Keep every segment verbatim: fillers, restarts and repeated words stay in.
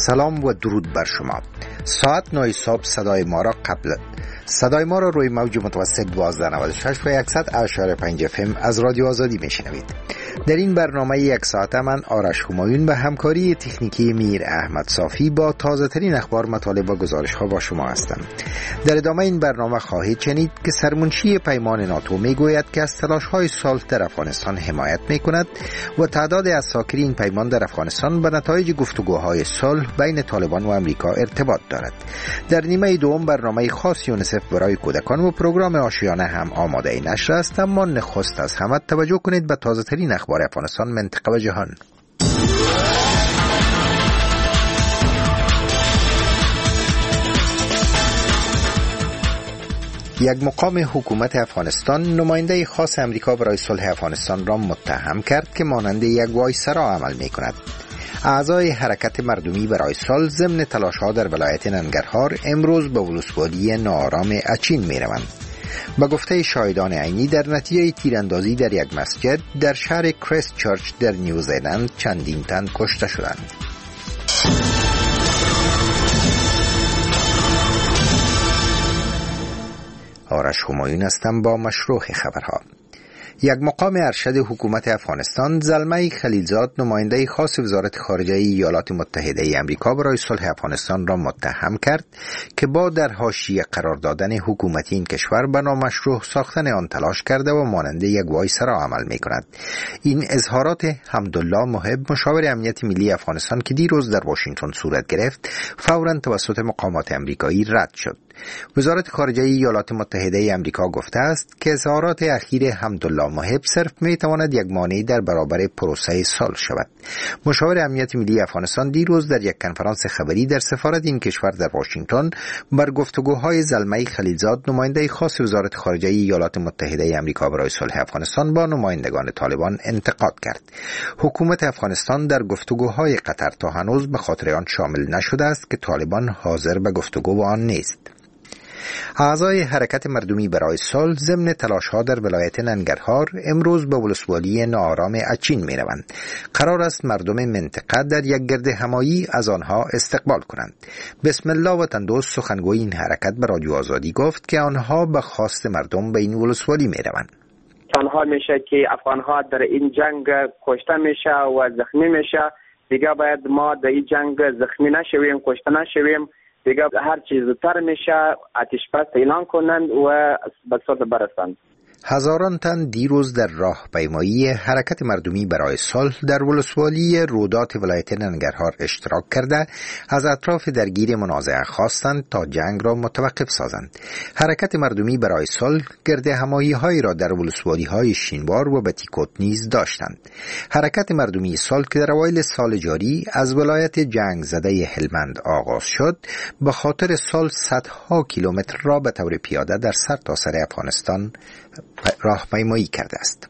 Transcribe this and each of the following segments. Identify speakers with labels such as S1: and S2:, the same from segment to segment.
S1: سلام و درود بر شما. ساعت نه صبح صدای ما را قبل صدای ما را روی موج متوسط دوازده نود و شش و صد اشاره پنج اف ام از رادیو آزادی میشنوید. در این برنامه یک ساعته من آرش همایون به همکاری تکنیکی میر احمد صافی با تازه ترین اخبار، مطالب و گزارش ها با شما هستم. در ادامه این برنامه خواهید شنید که سرمنشی پیمان ناتو میگوید که از تلاش های صلح در افغانستان حمایت میکند و تعداد اساکر این پیمان در افغانستان به نتایج گفتگوهای صلح بین طالبان و امریکا ارتباط دارد. در نیمه دوم برنامه خاص یونیسف برای کودکان و پروگرام آشیانه هم آماده نشر است، اما نخست از همه توجه کنید به تازه ترین اخبار افغانستان، منطقه و جهان. یک مقام حکومت افغانستان نماینده خاص امریکا برای صلح افغانستان را متهم کرد که مانند یک وایسرا عمل می کند. اعضای حرکت مردمی برای صلح ضمن تلاش‌ها در ولایت ننگرهار امروز به ولسوالی ناآرام اچین می روند. با گفته شاهدان عینی در نتیجه تیراندازی در یک مسجد در شهر کریست چرچ در نیوزیلند چندین تن کشته شدند. آرش همایون هستم با مشروع خبرها. یک مقام ارشد حکومت افغانستان، زلمه خلیلزاد، نماینده خاص وزارت خارجه ایالات متحده امریکا برای صلح افغانستان را متهم کرد که با در حاشیه قرار دادن حکومتی این کشور به نامشروع ساختن آن تلاش کرده و مانند یک وایسرا عمل می کند. این اظهارات حمدالله محب، مشاور امنیت ملی افغانستان که دیروز در واشنگتن صورت گرفت، فوراً توسط مقامات امریکایی رد شد. وزارت خارجه ایالات متحده امریکا گفته است که اظهارات اخیر حمدالله محب صرف می تواند یک مانع در برابر پروسه صلح شود. مشاور امنیت ملی افغانستان دیروز در یک کنفرانس خبری در سفارت این کشور در واشنگتن بر گفتگوهای زلمه خلیلزاد، نماینده خاص وزارت خارجه ایالات متحده امریکا برای صلح افغانستان، با نمایندگان طالبان انتقاد کرد. حکومت افغانستان در گفتگوهای قطر تا هنوز به خاطر آن شامل نشده است که طالبان حاضر به گفتگو با آن نیست. اعضای حرکت مردمی برای صلح ضمن تلاش‌ها در ولایت ننگرهار امروز به ولسوالی ناآرام اچین می‌روند. قرار است مردم منطقه در یک گرد همایی از آنها استقبال کنند. بسم الله وطندوست، سخنگوی این حرکت، به رادیو آزادی گفت که آنها به خواست مردم به این ولسوالی می‌روند.
S2: تنها میشه که افغان‌ها در این جنگ کشته میشه و زخمی میشه. دیگه باید ما در این جنگ زخمی نشویم، کشته نشویم. دیگه هر چیز زودتر میشه آتش بس اعلان کنند و به صلح برسند.
S1: هزاران تن دیروز در راهپیمایی حرکت مردمی برای صلح در ولسوالی رودات ولایت ننگرهار اشتراک کرده از اطراف درگیر منازعه خواستند تا جنگ را متوقف سازند. حرکت مردمی برای صلح گرد همایی هایی را در ولسوالی های شینوار و بتیکوت نیز داشتند. حرکت مردمی صلح که در اوایل سال جاری از ولایت جنگ زده هلمند آغاز شد، به خاطر صلح صدها کیلومتر را به طور پیاده در سرتاسر افغانستان راهپیمایی کرده است.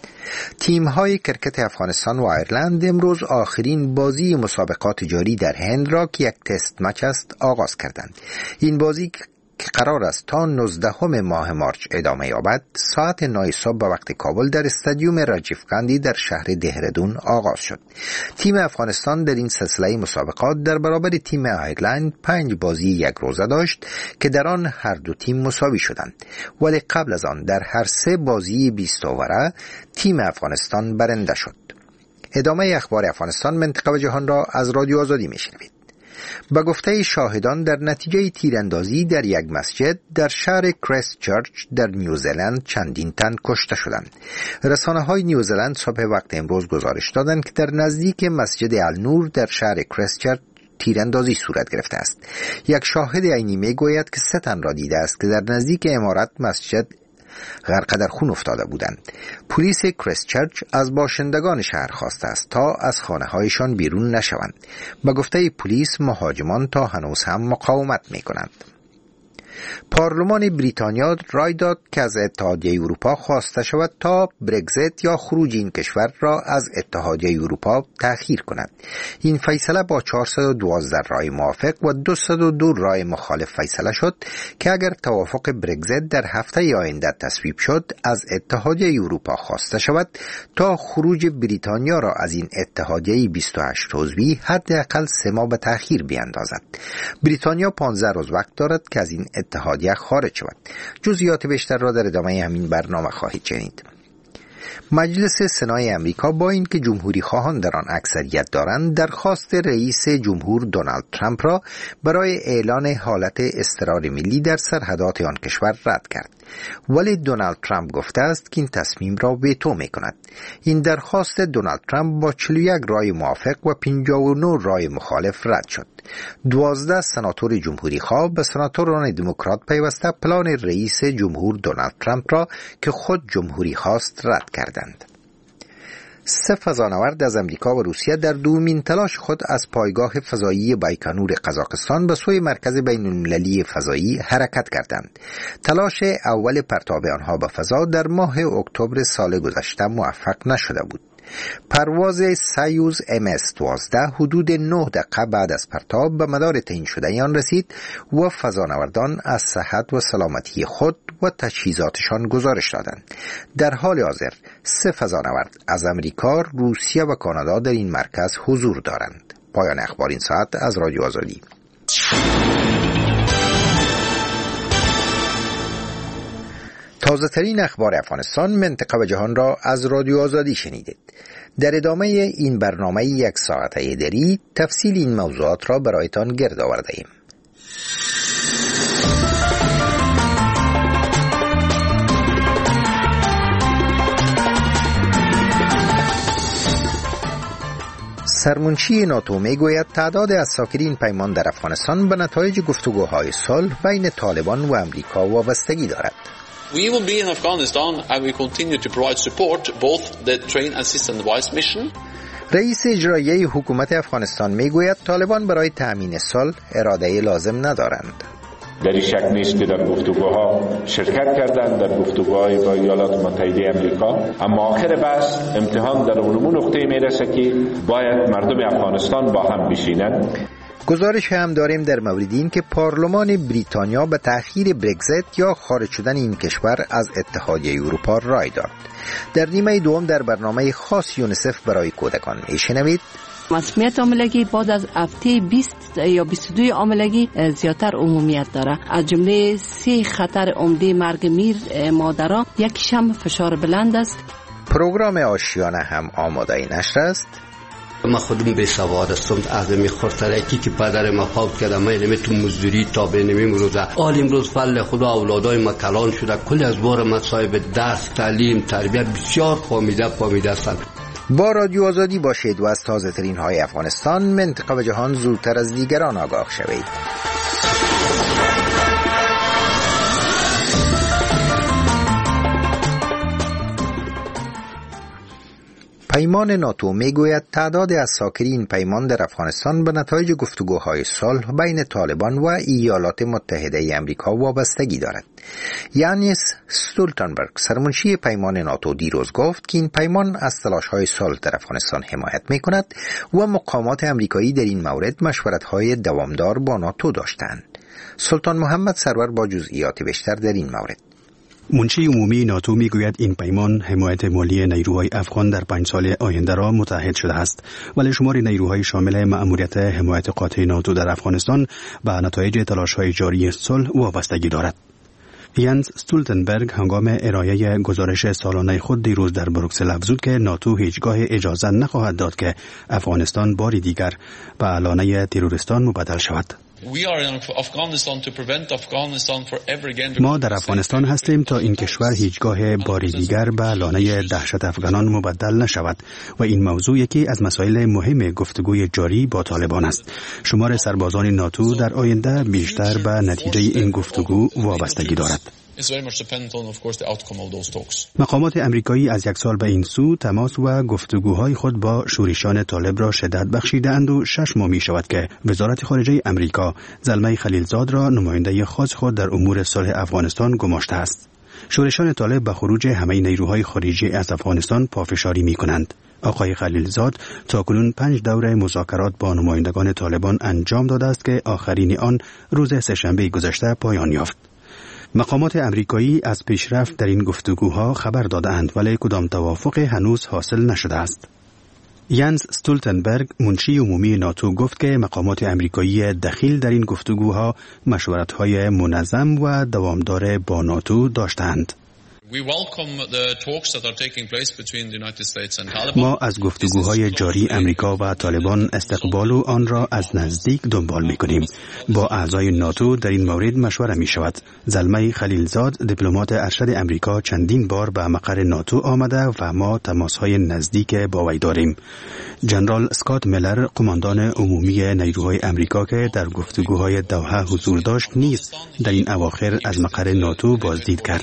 S1: تیم‌های کرکت افغانستان و ایرلند امروز آخرین بازی مسابقات جاری در هند را که یک تست مچ است آغاز کردند. این بازی که قرار است تا نوزدهم ماه مارچ ادامه یابد، ساعت نه صبح به وقت کابل در استادیوم راجیو گاندی در شهر دهرادون آغاز شد. تیم افغانستان در این سلسله مسابقات در برابر تیم ایرلند پنج بازی یک روزه داشت که در آن هر دو تیم مساوی شدند، ولی قبل از آن در هر سه بازی بیست اووره تیم افغانستان برنده شد. ادامه اخبار افغانستان، منطقه و جهان را از رادیو آزادی میشنوید. با گفته شاهدان در نتیجه تیراندازی در یک مسجد در شهر کریست چرچ در نیوزیلند چندین تن کشته شدند. رسانه‌های نیوزیلند صبح وقت امروز گزارش دادند که در نزدیک مسجد النور در شهر کریست چرچ تیراندازی صورت گرفته است. یک شاهد عینی میگوید که سه تن را دیده است که در نزدیک عمارت مسجد غرق در خون افتاده بودند. پلیس کریست چرچ از باشندگان شهر خواسته است تا از خانه هایشان بیرون نشوند. با گفته پلیس، مهاجمان تا هنوز هم مقاومت می کنند. پارلمان بریتانیا رای داد که از اتحادیه اروپا خواسته شود تا برگزیت یا خروج این کشور را از اتحادیه اروپا تأخیر کند. این فیصله با چهارصد و دوازده رای موافق و دویست و دو رای مخالف فیصله شد که اگر توافق برگزیت در هفته آینده تصویب شد، از اتحادیه اروپا خواسته شود تا خروج بریتانیا را از این اتحادیه بیست و هشت عضوی حداقل سه ماه به تأخیر بیاندازد. بریتانیا پانزده روز وقت دارد که از این اتحادیه خارج شود. جزئیات بیشتر را در ادامه همین برنامه خواهید شنید. مجلس سنای امریکا با اینکه جمهوری خواهان در آن اکثریت دارند، درخواست رئیس جمهور دونالد ترامپ را برای اعلان حالت اضطرار ملی در سرحدات آن کشور رد کرد. ولی دونالد ترامپ گفته است که این تصمیم را ویتو می کند. این درخواست دونالد ترامپ با چهل و یک رای موافق و پنجاه و نه رای مخالف رد شد. دوازده سناتور جمهوری خواه به سناتوران دموکرات پیوسته پلان رئیس جمهور دونالد ترامپ را که خود جمهوری خواست رد کردند. سه فضانورد از امریکا و روسیه در دومین تلاش خود از پایگاه فضایی بایکانور قزاقستان به سوی مرکز بین المللی فضایی حرکت کردند. تلاش اول پرتاب آنها به فضا در ماه اکتبر سال گذشته موفق نشده بود. پرواز سایوز ام اس دوازده حدود نه دقیقه بعد از پرتاب به مدار تعیین شده آن رسید و فضانوردان از صحت و سلامتی خود و تجهیزاتشان گزارش دادند. در حال حاضر سه فضانورد از امریکا، روسیه و کانادا در این مرکز حضور دارند. پایان اخبار این ساعت از رادیو آزادی. تازه ترین اخبار افغانستان، منطقه و جهان را از رادیو آزادی شنیدید. در ادامه این برنامه یک ساعته دری تفصیل این موضوعات را برایتان گرد آورده ایم. سرمنشی ناتو می گوید تعداد اساکرین پیمان در افغانستان به نتایج گفتگوهای صلح بین طالبان و امریکا وابستگی دارد.
S3: We will be in Afghanistan and we continue to provide support both the train assist and advice mission.
S1: رئیس اجرایی حکومت افغانستان می گوید طالبان برای تأمین صلح اراده لازم ندارند.
S4: در این شک نیست که در گفتگوها شرکت کردند، در گفتگوهای با ایالات متحده امریکا، اما آخر بحث امتحان در اون نقطه میرسه که باید مردم افغانستان با هم بشینند.
S1: گزارش هم داریم در مورد این که پارلمان بریتانیا به تأخیر برگزیت یا خارج شدن این کشور از اتحادیه اروپا رای داد. در نیمه دوم در برنامه خاص یونیسف برای کودکان میشنوید
S5: مسمومیت حاملگی بعد از هفته بیست یا بیست و دو حاملگی زیاتر عمومیت داره. از جمله سه خطر عمده مرگ میر مادرها، یکیش هم فشار بلند است.
S1: پروگرام آشیانه هم آماده نشر است.
S6: ما خودم به سواد هستم، از می خورترکی که پدر ما فوت کرده، ما نمی تو مزدوری تا به نمی روزه آل امروز فل خدا اولادای ما کلان شده، کل از بار مصائب درس، تعلیم، تربیت بسیار فامیده فامیده هستند.
S1: با رادیو آزادی باشید و از تازه ترین های افغانستان، منطقه و جهان زودتر از دیگران آگاه شوید. پیمان ناتو میگوید تعداد اساکرین پیمان در افغانستان به نتایج گفتگوهای صلح بین طالبان و ایالات متحده امریکا وابستگی دارد. یانس استولتنبرگ، سرمنشی پیمان ناتو، دیروز گفت که این پیمان از تلاش‌های صلح در افغانستان حمایت می‌کند و مقامات امریکایی در این مورد مشورت‌های دوامدار با ناتو داشتند. سلطان محمد سرور با جزئیات بیشتر در این مورد.
S7: منشی عمومی ناتو میگوید این پیمان حمایت مالی نیروهای افغان در پنج سال آینده را متحد شده است، ولی شمار نیروهای شامل مأموریت حمایت قاطع ناتو در افغانستان به نتایج تلاش‌های جاری صلح وابستگی دارد. یانس استولتنبرگ هنگام ارائه گزارش سالانه خود دیروز در بروکسل افزود که ناتو هیچگاه اجازه نخواهد داد که افغانستان باری دیگر به علانه تروریستان مبدل شود. ما در افغانستان هستیم تا این کشور هیچگاه باری دیگر به لانه دهشت افغانان مبدل نشود و این موضوع یکی از مسائل مهم گفتگوی جاری با طالبان است. شمار سربازان ناتو در آینده بیشتر به نتیجه این گفتگو وابستگی دارد. مقامات امریکایی از یک سال به این سو تماس و گفتگوهای خود با شورشیان طالب را شدت بخشیدند و شش ماه می شود که وزارت خارجه امریکا زلمه خلیلزاد را نماینده خاص خود در امور صلح افغانستان گماشته است. شورشیان طالب به خروج همه نیروهای خارجی از افغانستان پافشاری می کنند. آقای خلیلزاد تاکنون پنج دوره مذاکرات با نمایندگان طالبان انجام داده است که آخرین آن روز سه‌شنبه گذشته پایان یافت. مقامات امریکایی از پیشرفت در این گفتگوها خبر دادند ولی کدام توافق هنوز حاصل نشده است. یانس استولتنبرگ منشی عمومی ناتو گفت که مقامات امریکایی دخیل در این گفتگوها مشورت‌های منظم و دوامدار با ناتو داشتند. ما از گفتگوهای جاری امریکا و طالبان استقبال و آن را از نزدیک دنبال می‌کنیم. با اعضای ناتو در این مورد مشوره می‌شود. زلمه خلیلزاد دیپلمات ارشد امریکا چندین بار به مقر ناتو آمده و ما تماس‌های نزدیک با وی داریم. جنرال اسکات میلر قماندان عمومی نیروهای امریکا که در گفتگوهای دوحه حضور داشت نیز در این اواخر از مقر ناتو بازدید کرد.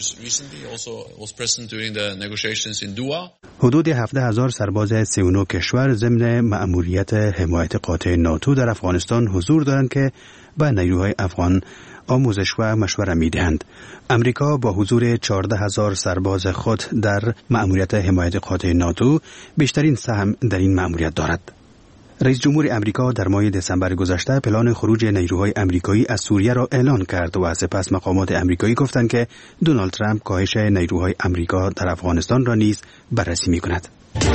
S7: حدود هفده هزار سرباز سی و نه کشور ضمن مأموریت حمایت قاطع ناتو در افغانستان حضور دارند که به نیروهای افغان آموزش و مشوره می‌دهند. امریکا با حضور چهارده هزار سرباز خود در مأموریت حمایت قاطع ناتو بیشترین سهم در این مأموریت دارد. رئیس جمهور امریکا در ماه دسامبر گذشته پلان خروج نیروهای امریکایی از سوریه را اعلان کرد و سپس مقامات امریکایی گفتند که دونالد ترامپ کاهش نیروهای امریکا در افغانستان را نیز بررسی می‌کند.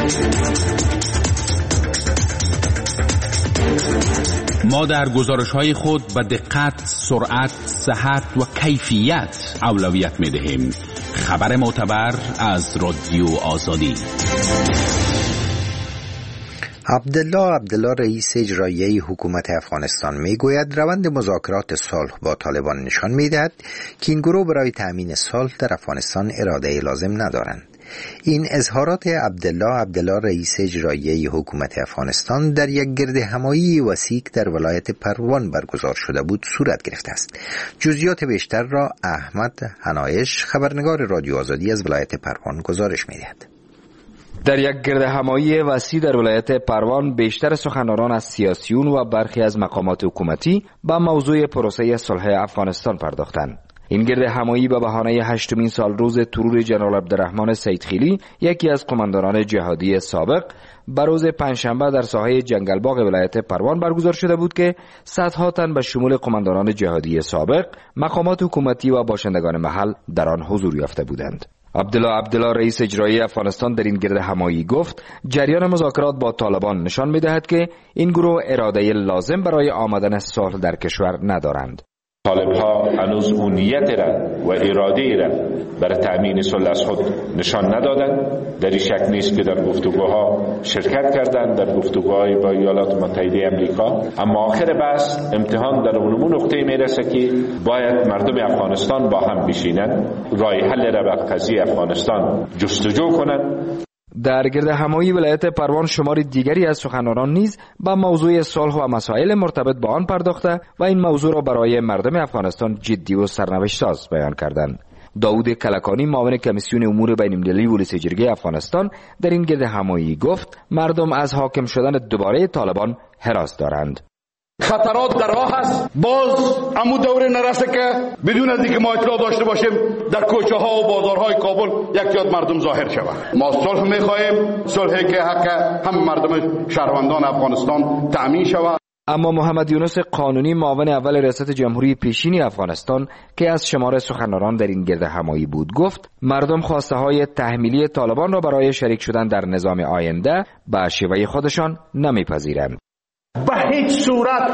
S8: ما در گزارش‌های خود به دقت، سرعت، صحت و کیفیت اولویت می‌دهیم. خبر معتبر از رادیو آزادی.
S1: عبدالله عبدالله رئیس اجرایی حکومت افغانستان میگوید روند مذاکرات صلح با طالبان نشان میدهد که این گروه برای تأمین صلح در افغانستان اراده لازم ندارند. این اظهارات عبدالله عبدالله رئیس اجرایی حکومت افغانستان در یک گرد همایی وسیع در ولایت پروان برگزار شده بود صورت گرفته است. جزئیات بیشتر را احمد حنایش خبرنگار رادیو آزادی از ولایت پروان گزارش میدهد.
S9: در یک گرد همایی وسیع در ولایت پروان بیشتر سخنرانان از سیاسیون و برخی از مقامات حکومتی به موضوع پروسه صلح افغانستان پرداختند. این گرد همایی به بهانه هشتمین سال روز ترور جنرال عبدالرحمن سیدخیلی، یکی از قماندانان جهادی سابق، به روز پنجشنبه در ساحه جنگلباغ ولایت پروان برگزار شده بود که صدها تن به شمول قماندانان جهادی سابق، مقامات حکومتی و باشندگان محل در آن حضور یافته بودند. عبدالله عبدالله رئیس اجرایی افغانستان در این گرد همایی گفت جریان مذاکرات با طالبان نشان می‌دهد که این گروه اراده لازم برای آمدن صلح در کشور ندارند.
S4: طالب ها هنوز اون نیت را و اراده را برای تأمین صلح از خود نشان ندادند. در این شک نیست که در گفتگوها شرکت کردند، در گفتگوهای با ایالات متحده امریکا، اما آخر بحث امتحان در اونمون نقطه میرسه که باید مردم افغانستان با هم بشینند، راه حل را به قضیه افغانستان جستجو کنند.
S9: در گرد همایی ولایت پروان شمار دیگری از سخنرانان نیز به موضوع صلح و مسائل مرتبط با آن پرداخته و این موضوع را برای مردم افغانستان جدی و سرنوشت ساز بیان کردند. داود کلکانی معاون کمیسیون امور بین‌المللی ولایت جرگه افغانستان در این گرد همایی گفت مردم از حاکم شدن دوباره طالبان هراس دارند.
S10: خطرات در راه است. باز امو دوره نرسه که بدون از اینکه ما اطلاع داشته باشیم در کوچه ها و بازارهای کابل یک جاد مردم ظاهر شود. ما صلح می‌خواهیم، صلحی که حق هم مردم شهروندان افغانستان تأمین شود.
S9: اما محمد یونس قانونی معاون اول ریاست جمهوری پیشین افغانستان که از شمار سخنرانان در این گرد همایی بود گفت مردم خواسته های تحمیلی طالبان را برای شریک شدن در نظام آینده به شیوه خودشان نمیپذیرند.
S10: به هیچ صورت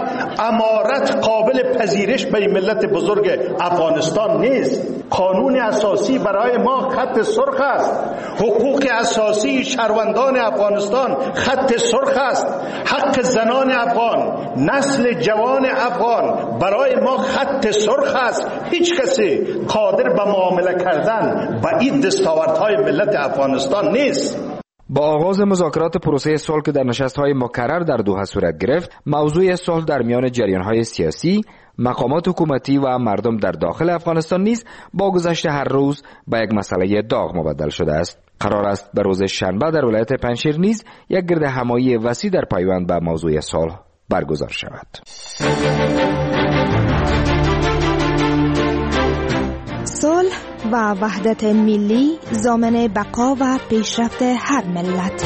S10: امارت قابل پذیرش به ملت بزرگ افغانستان نیست. قانون اساسی برای ما خط سرخ است. حقوق اساسی شهروندان افغانستان خط سرخ است. حق زنان افغان، نسل جوان افغان برای ما خط سرخ است. هیچ کسی قادر به معامله کردن با این دستاوردهای ملت افغانستان نیست.
S9: با آغاز مذاکرات پروسه صلح که در نشست‌های مکرر در دوحه صورت گرفت، موضوع صلح در میان جریان‌های سیاسی، مقامات حکومتی و مردم در داخل افغانستان نیز با گذشت هر روز به یک مسئله داغ مبدل شده است. قرار است به روز شنبه در ولایت پنجشیر نیز یک گرد همایی وسیع در پیوند به موضوع صلح برگزار شود.
S11: صلح و وحدت ملی ضامن بقا و پیشرفت هر ملت.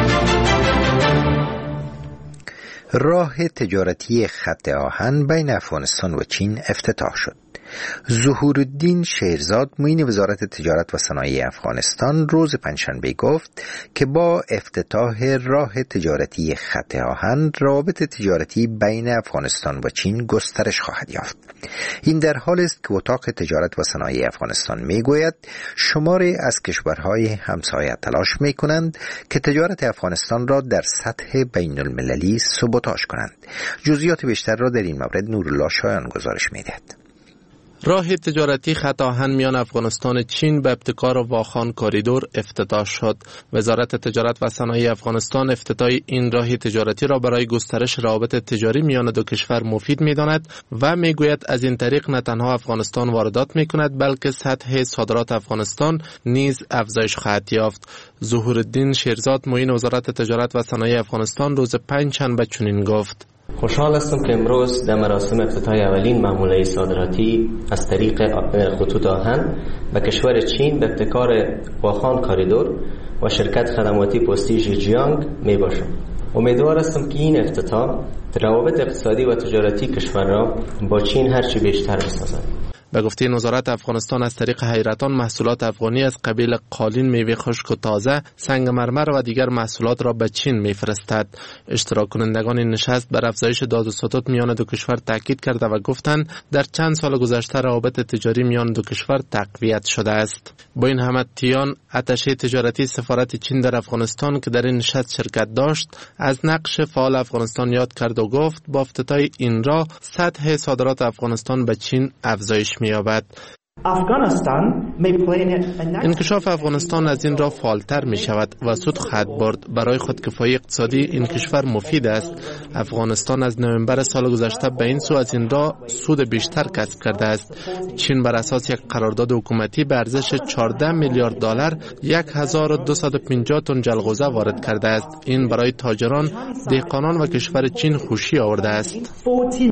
S1: راه تجارتی خط آهن بین افغانستان و چین افتتاح شد. ظهورالدین شیرزاد معین وزارت تجارت و صنایع افغانستان روز پنجشنبه گفت که با افتتاح راه تجارتی خط آهن روابط تجارتی بین افغانستان و چین گسترش خواهد یافت. این در حالی است که اتاق تجارت و صنایع افغانستان میگوید شماری از کشورهای همسایه تلاش میکنند که تجارت افغانستان را در سطح بین المللی سبوتاژ کنند. جزئیات بیشتر را در این مورد نورالله شایان گزارش میدهد.
S12: راه تجارتی خط آهن میان افغانستان و چین به ابتکار واخان کاریدور افتتاح شد. وزارت تجارت و صنایع افغانستان افتتاح این راه تجارتی را برای گسترش روابط تجاری میان دو کشور مفید می‌داند و میگوید از این طریق نه تنها افغانستان واردات می‌کند بلکه سطح صادرات افغانستان نیز افزایش خواهد یافت. ظهورالدین شیرزاد معین وزارت تجارت و صنایع افغانستان روز پنجشنبه چنین گفت:
S13: خوشحال هستم که امروز در مراسم افتتاح اولین معامله صادراتی از طریق خطوط آهن به کشور چین به ابتکار واخان کاریدور و شرکت خدماتی پستی ژیجیانگ می باشم. امیدوار هستم که این افتتاح روابط اقتصادی و تجارتی کشور را با چین هرچی بیشتر بسازد.
S12: به گفته وزارت افغانستان از طریق حیرتان محصولات افغانی از قبیل قالین، میوه خشک و تازه، سنگ مرمر و دیگر محصولات را به چین میفرستد. اشتراک کنندگان این نشست بر افزایش داد و ستد میان دو کشور تاکید کرده و گفتند در چند سال گذشته روابط تجاری میان دو کشور تقویت شده است. با این همه تیان اتشه تجارتی سفارت چین در افغانستان که در این نشست شرکت داشت از نقش فعال افغانستان یاد کرد و گفت با افتتاح این راه سطح صادرات افغانستان به چین افزایش می‌یابد. انکشاف افغانستان از این راه فعالتر می شود و سود خواهد برد. برای خودکفایی اقتصادی این کشور مفید است. افغانستان از نوامبر سال گذشته به این سو از این راه سود بیشتر کسب کرده است. چین بر اساس یک قرارداد حکومتی به ارزش چهارده میلیارد دلار یک هزار و دویست و پنجاه تن جلغوزه وارد کرده است. این برای تاجران، دهقانان و کشور چین خوشی آورده است.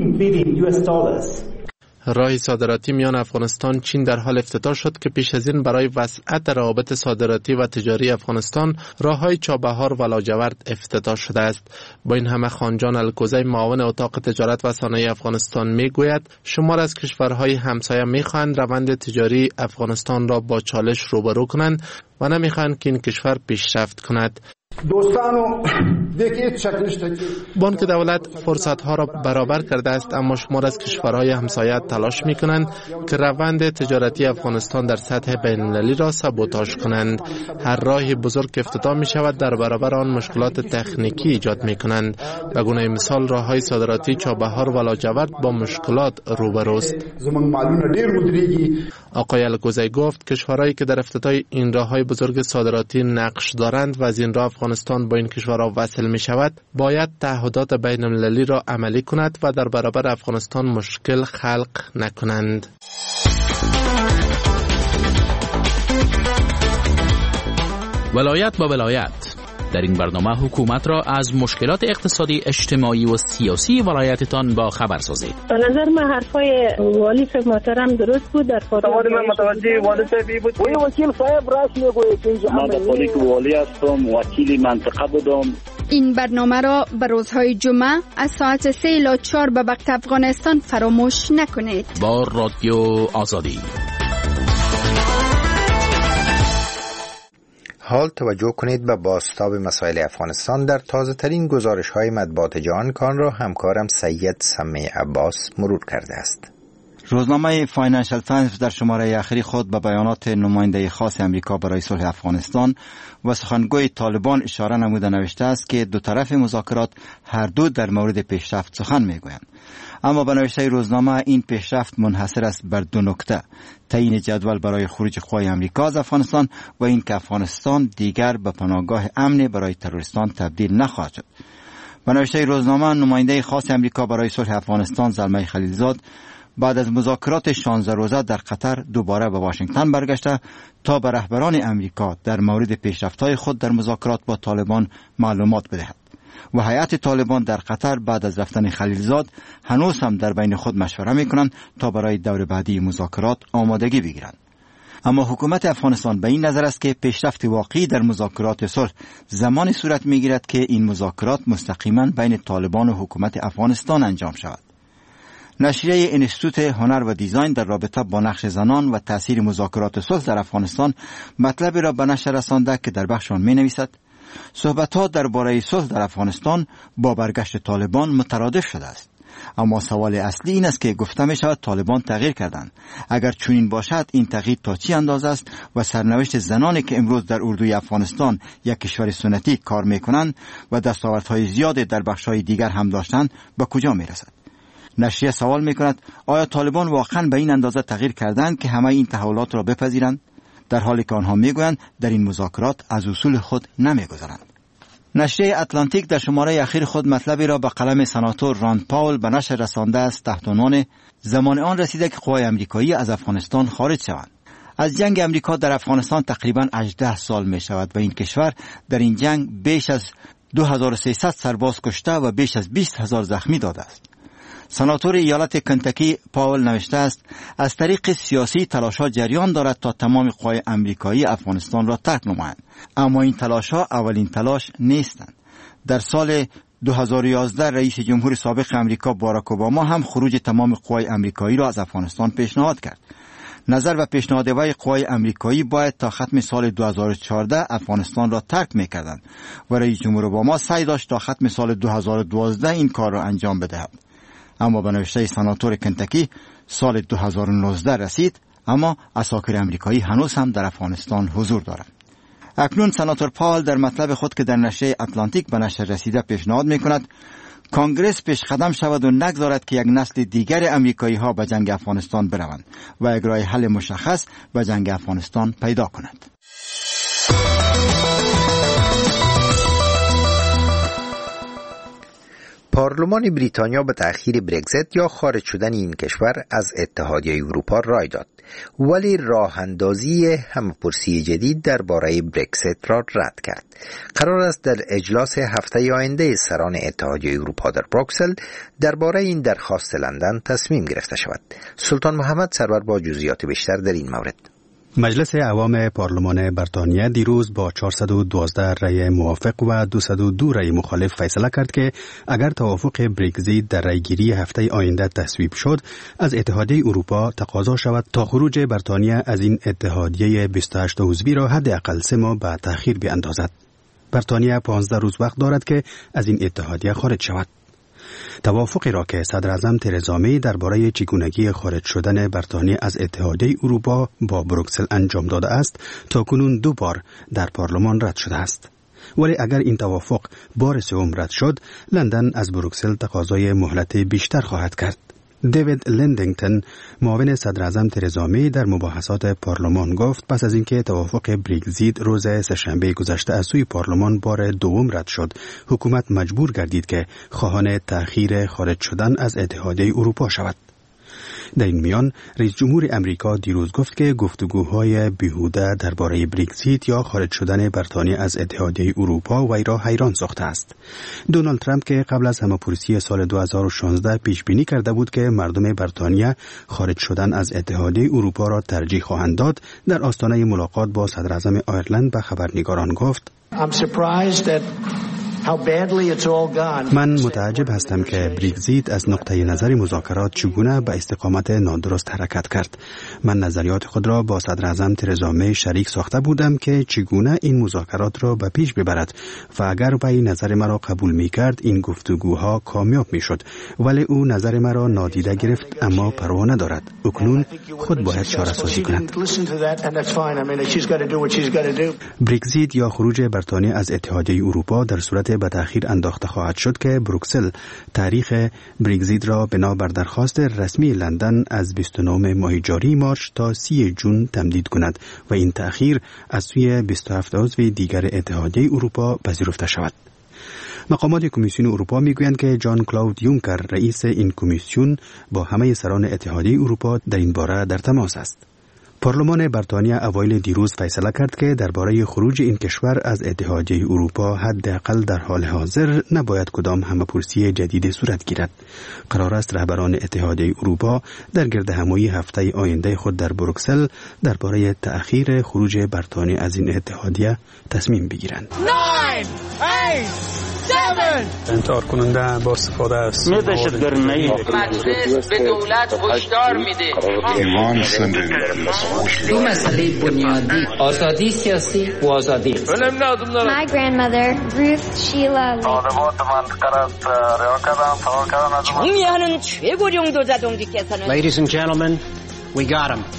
S12: راه صادراتی میان افغانستان چین در حال افتتاح شد که پیش از این برای وسعت روابط صادراتی و تجاری افغانستان راههای چابهار و لاجورد افتتاح شده است. با این همه خانجان الکوزی معاون اتاق تجارت و صنایع افغانستان میگوید شمار از کشورهای همسایه میخواهند روند تجاری افغانستان را با چالش روبرو کنند و نمیخواهند که این کشور پیشرفت کند. بانک دولت فرصت‌ها را برابر کرده است، اما شمار از کشورهای همسایه تلاش می‌کنند که روند تجارتی افغانستان در سطح بین‌المللی را سابوتاژ کنند. هر راه بزرگ افتتاح می‌شود در برابر آن مشکلات تکنیکی ایجاد می‌کنند. به گونه مثال راه‌های صادراتی چابهار و لاجورد با مشکلات روبروست. آقای الکوزی گفت کشورهایی که در افتتاح این راه‌های بزرگ صادراتی نقش دارند و از این راه افغانستان با این کشورها وصل می شود باید تعهدات بین المللی را عملی کند و در برابر افغانستان مشکل خلق نکنند.
S8: ولایت با ولایت در این برنامه حکومت را از مشکلات اقتصادی، اجتماعی و سیاسی ولایتتان با خبر سازید.
S14: به نظر من حرفای والی صاحب محترم درست بود. در فارغ
S15: من متوجه والی صاحب بود. وی وکیل صاحب راست میگوید که من به پلیس والی هستم، وکیل منطقه بودم.
S16: این برنامه را به روزهای جمعه از ساعت سه الی چهار به وقت افغانستان فراموش نکنید.
S8: با رادیو آزادی.
S1: حال توجه کنید به بازتاب مسائل افغانستان در تازه ترین گزارش های مطبوعات جهان کان را همکارم سید سمی عباس مرور کرده است.
S17: روزنامه فاینانشل تایمز در شماره اخیر خود به بیانات نماینده خاص امریکا برای صلح افغانستان و سخنگوی طالبان اشاره نموده نوشته است که دو طرف مذاکرات هر دو در مورد پیشرفت سخن میگویند. اما به نوشته روزنامه این پیشرفت منحصر است بر دو نکته: تعیین جدول برای خروج قوای امریکا از افغانستان و این که افغانستان دیگر به پناهگاه امن برای تروریستان تبدیل نخواهد شد. به نوشته روزنامه نماینده خاص امریکا برای صلح افغانستان زلمه خلیلزاد بعد از مذاکرات شانزده روزه در قطر دوباره به واشنگتن برگشته تا به رهبران امریکا در مورد پیشرفت‌های خود در مذاکرات با طالبان معلومات بدهد و هیئت طالبان در قطر بعد از رفتن خلیلزاد هنوز هم در بین خود مشوره می‌کنند تا برای دور بعدی مذاکرات آمادگی بگیرند. اما حکومت افغانستان به این نظر است که پیشرفت واقعی در مذاکرات صلح زمانی صورت می‌گیرد که این مذاکرات مستقیما بین طالبان و حکومت افغانستان انجام شود. نشریه انستیتوت هنر و دیزاین در رابطه با نقش زنان و تأثیر مذاکرات صلح در افغانستان مطلبی را به نشر رسانده که در بخش آن می‌نویسد: صحبت‌ها درباره صلح در افغانستان با برگشت طالبان مترادف شده است. اما سوال اصلی این است که گفته می شود طالبان تغییر کردند. اگر چنین باشد این تغییر تا چه اندازه است و سرنوشت زنانی که امروز در اردوی افغانستان یک کشور سنتی کار می کنند و دستاوردهای زیادی در بخش‌های دیگر هم داشتند به کجا می رسد؟ نشریه سوال می کند آیا طالبان واقعا به این اندازه تغییر کردند که همه این تحولات را بپذیرند، در حالی که آنها می گویند در این مذاکرات از اصول خود نمی گذارند؟ نشریه اتلانتیک در شماره اخیر خود مطلبی را به قلم سناتور راند پاول به نشر رسانده است تحت عنوان زمان آن رسیده که قوای آمریکایی از افغانستان خارج شوند. از جنگ امریکا در افغانستان تقریباً هجده سال می شود و این کشور در این جنگ بیش از دو هزار و سیصد سرباز کشته و بیش از بیست هزار زخمی داده است. سناتور ایالت کنتاکی پاول نوشته است از طریق سیاسی تلاش‌ها جریان دارد تا تمام قوای آمریکایی افغانستان را ترک نمایند، اما این تلاش‌ها اولین تلاش نیستند. در سال دو هزار و یازده رئیس جمهور سابق امریکا باراک اوباما هم خروج تمام قوای آمریکایی را از افغانستان پیشنهاد کرد. نظر به پیشنهاد وی قوای آمریکایی باید تا ختم سال دو هزار و چهارده افغانستان را ترک می‌کردند و رئیس جمهور اوباما سعی داشت تا ختم سال دو هزار و دوازده این کار را انجام بدهد. اما به نوشته سناتور کنتاکی سال دو هزار و نوزده رسید، اما عساکر امریکایی هنوز هم در افغانستان حضور دارند. اکنون سناتور پاول در مطلب خود که در نشریه اتلانتیک به نشر رسیده پیشنهاد می‌کند کانگرس پیش قدم شود و نگذارد که یک نسل دیگر امریکایی ها به جنگ افغانستان بروند و اجرای حل مشخص به جنگ افغانستان پیدا کند.
S1: پارلمان بریتانیا به تأخیر برگزیت یا خارج شدن این کشور از اتحادیه اروپا رای داد، ولی راه اندازی همپرسی جدید درباره برگزیت را رد کرد. قرار است در اجلاس هفته آینده سران اتحادیه اروپا در بروکسل درباره این درخواست لندن تصمیم گرفته شود. سلطان محمد سرور با جزئیات بیشتر در این مورد.
S7: مجلس عوام پارلمان بریتانیا دیروز با چهارصد و دوازده رأی موافق و دویست و دو رأی مخالف فیصله کرد که اگر توافق برگزیت در رأیگیری هفته آینده تصویب شد، از اتحادیه اروپا تقاضا شود تا خروج بریتانیا از این اتحادیه بیست و هشت عضوی را حداقل سه ماه به تأخیر بیاندازد. بریتانیا پانزده روز وقت دارد که از این اتحادیه خارج شود. توافقی را که صدر اعظم ترزا می درباره چگونگی خارج شدن بریتانیا از اتحادیه اروپا با بروکسل انجام داده است، تاکنون دو بار در پارلمان رد شده است. ولی اگر این توافق بار سوم رد شد، لندن از بروکسل تقاضای مهلت بیشتر خواهد کرد. دیوید لندینگتون، معاون صدر اعظم ترزا می، در مباحثات پارلمان گفت پس از اینکه توافق برگزیت روز سه‌شنبه گذشته از سوی پارلمان بار دوم رد شد، حکومت مجبور گردید که خواهان تأخیر خارج شدن از اتحادیه اروپا شود. در این میان رئیس جمهور امریکا دیروز گفت که گفتگوهای بیهوده درباره برگزیت یا خارج شدن بریتانیا از اتحادیه اروپا وی را حیران ساخته است. دونالد ترامپ که قبل از همه‌پرسی سال دو هزار و شانزده پیش بینی کرده بود که مردم بریتانیا خارج شدن از اتحادیه اروپا را ترجیح خواهند داد، در آستانه ملاقات با صدر اعظم آیرلند به خبرنگاران گفت: من متعجب هستم که برگزیت از نقطه نظر مذاکرات چگونه به استقامت نادرست حرکت کرد. من نظریات خود را با صدر اعظم ترزا می شریک ساخته بودم که چگونه این مذاکرات را به پیش ببرد و اگر وی نظر مرا قبول می کرد این گفتگوها کامیاب می شد، ولی او نظر مرا نادیده گرفت اما پروا ندارد. اکنون خود باید چاره سازی کند. برگزیت یا خروج بریتانیا از اتحادیه اروپا در صورت البته به تأخیر انداخته خواهد شد که بروکسل تاریخ بریگزیت را بنا بر درخواست رسمی لندن از بیست و نه ماه جاری مارچ تا سی جون تمدید کند و این تأخیر از سوی بیست و هفت عضو دیگر اتحادیه اروپا پذیرفته شود. مقامات کمیسیون اروپا میگویند که جان کلاود یونکر رئیس این کمیسیون با همه سران اتحادیه اروپا در این باره در تماس است. پارلمان بریتانیا اوایل دیروز فیصله کرد که درباره خروج این کشور از اتحادیه اروپا حداقل در حال حاضر نباید کدام همه‌پرسی جدید صورت گیرد. قرار است رهبران اتحادیه اروپا در گردهمایی هفته آینده خود در بروکسل درباره تأخیر خروج بریتانیا از این اتحادیه تصمیم بگیرند.
S18: انتحار کننده با استفاده از
S19: مجلس به دولت هشدار میده دو مسئله بنیادی آزادی سیاسی و آزادی.
S20: My grandmother Ruth Sheila
S19: 정리하는 최고령 도자동지께서는
S21: Ladies and gentlemen, we got him.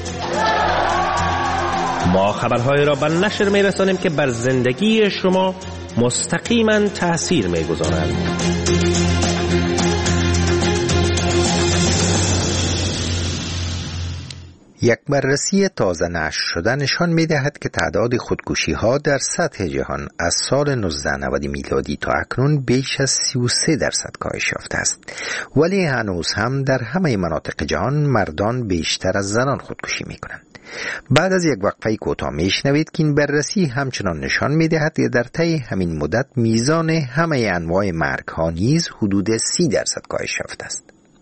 S22: ما خبرهای را به نشر میرسانیم که بر زندگی شما مستقیما تأثیر میگذارند.
S1: یک بررسی تازه نشر شده نشان می‌دهد که تعداد خودکشی‌ها در سطح جهان از سال نوزده نود میلادی تا اکنون بیش از سی و سه درصد کاهش یافته است، ولی هنوز هم در همه مناطق جهان مردان بیشتر از زنان خودکشی می‌کنند. بعد از یک وقفه کوتاه میشنوید که این بررسی همچنان نشان می‌دهد که در طی همین مدت میزان همه انواع مرگ‌ها نیز حدود سی درصد کاهش یافته است.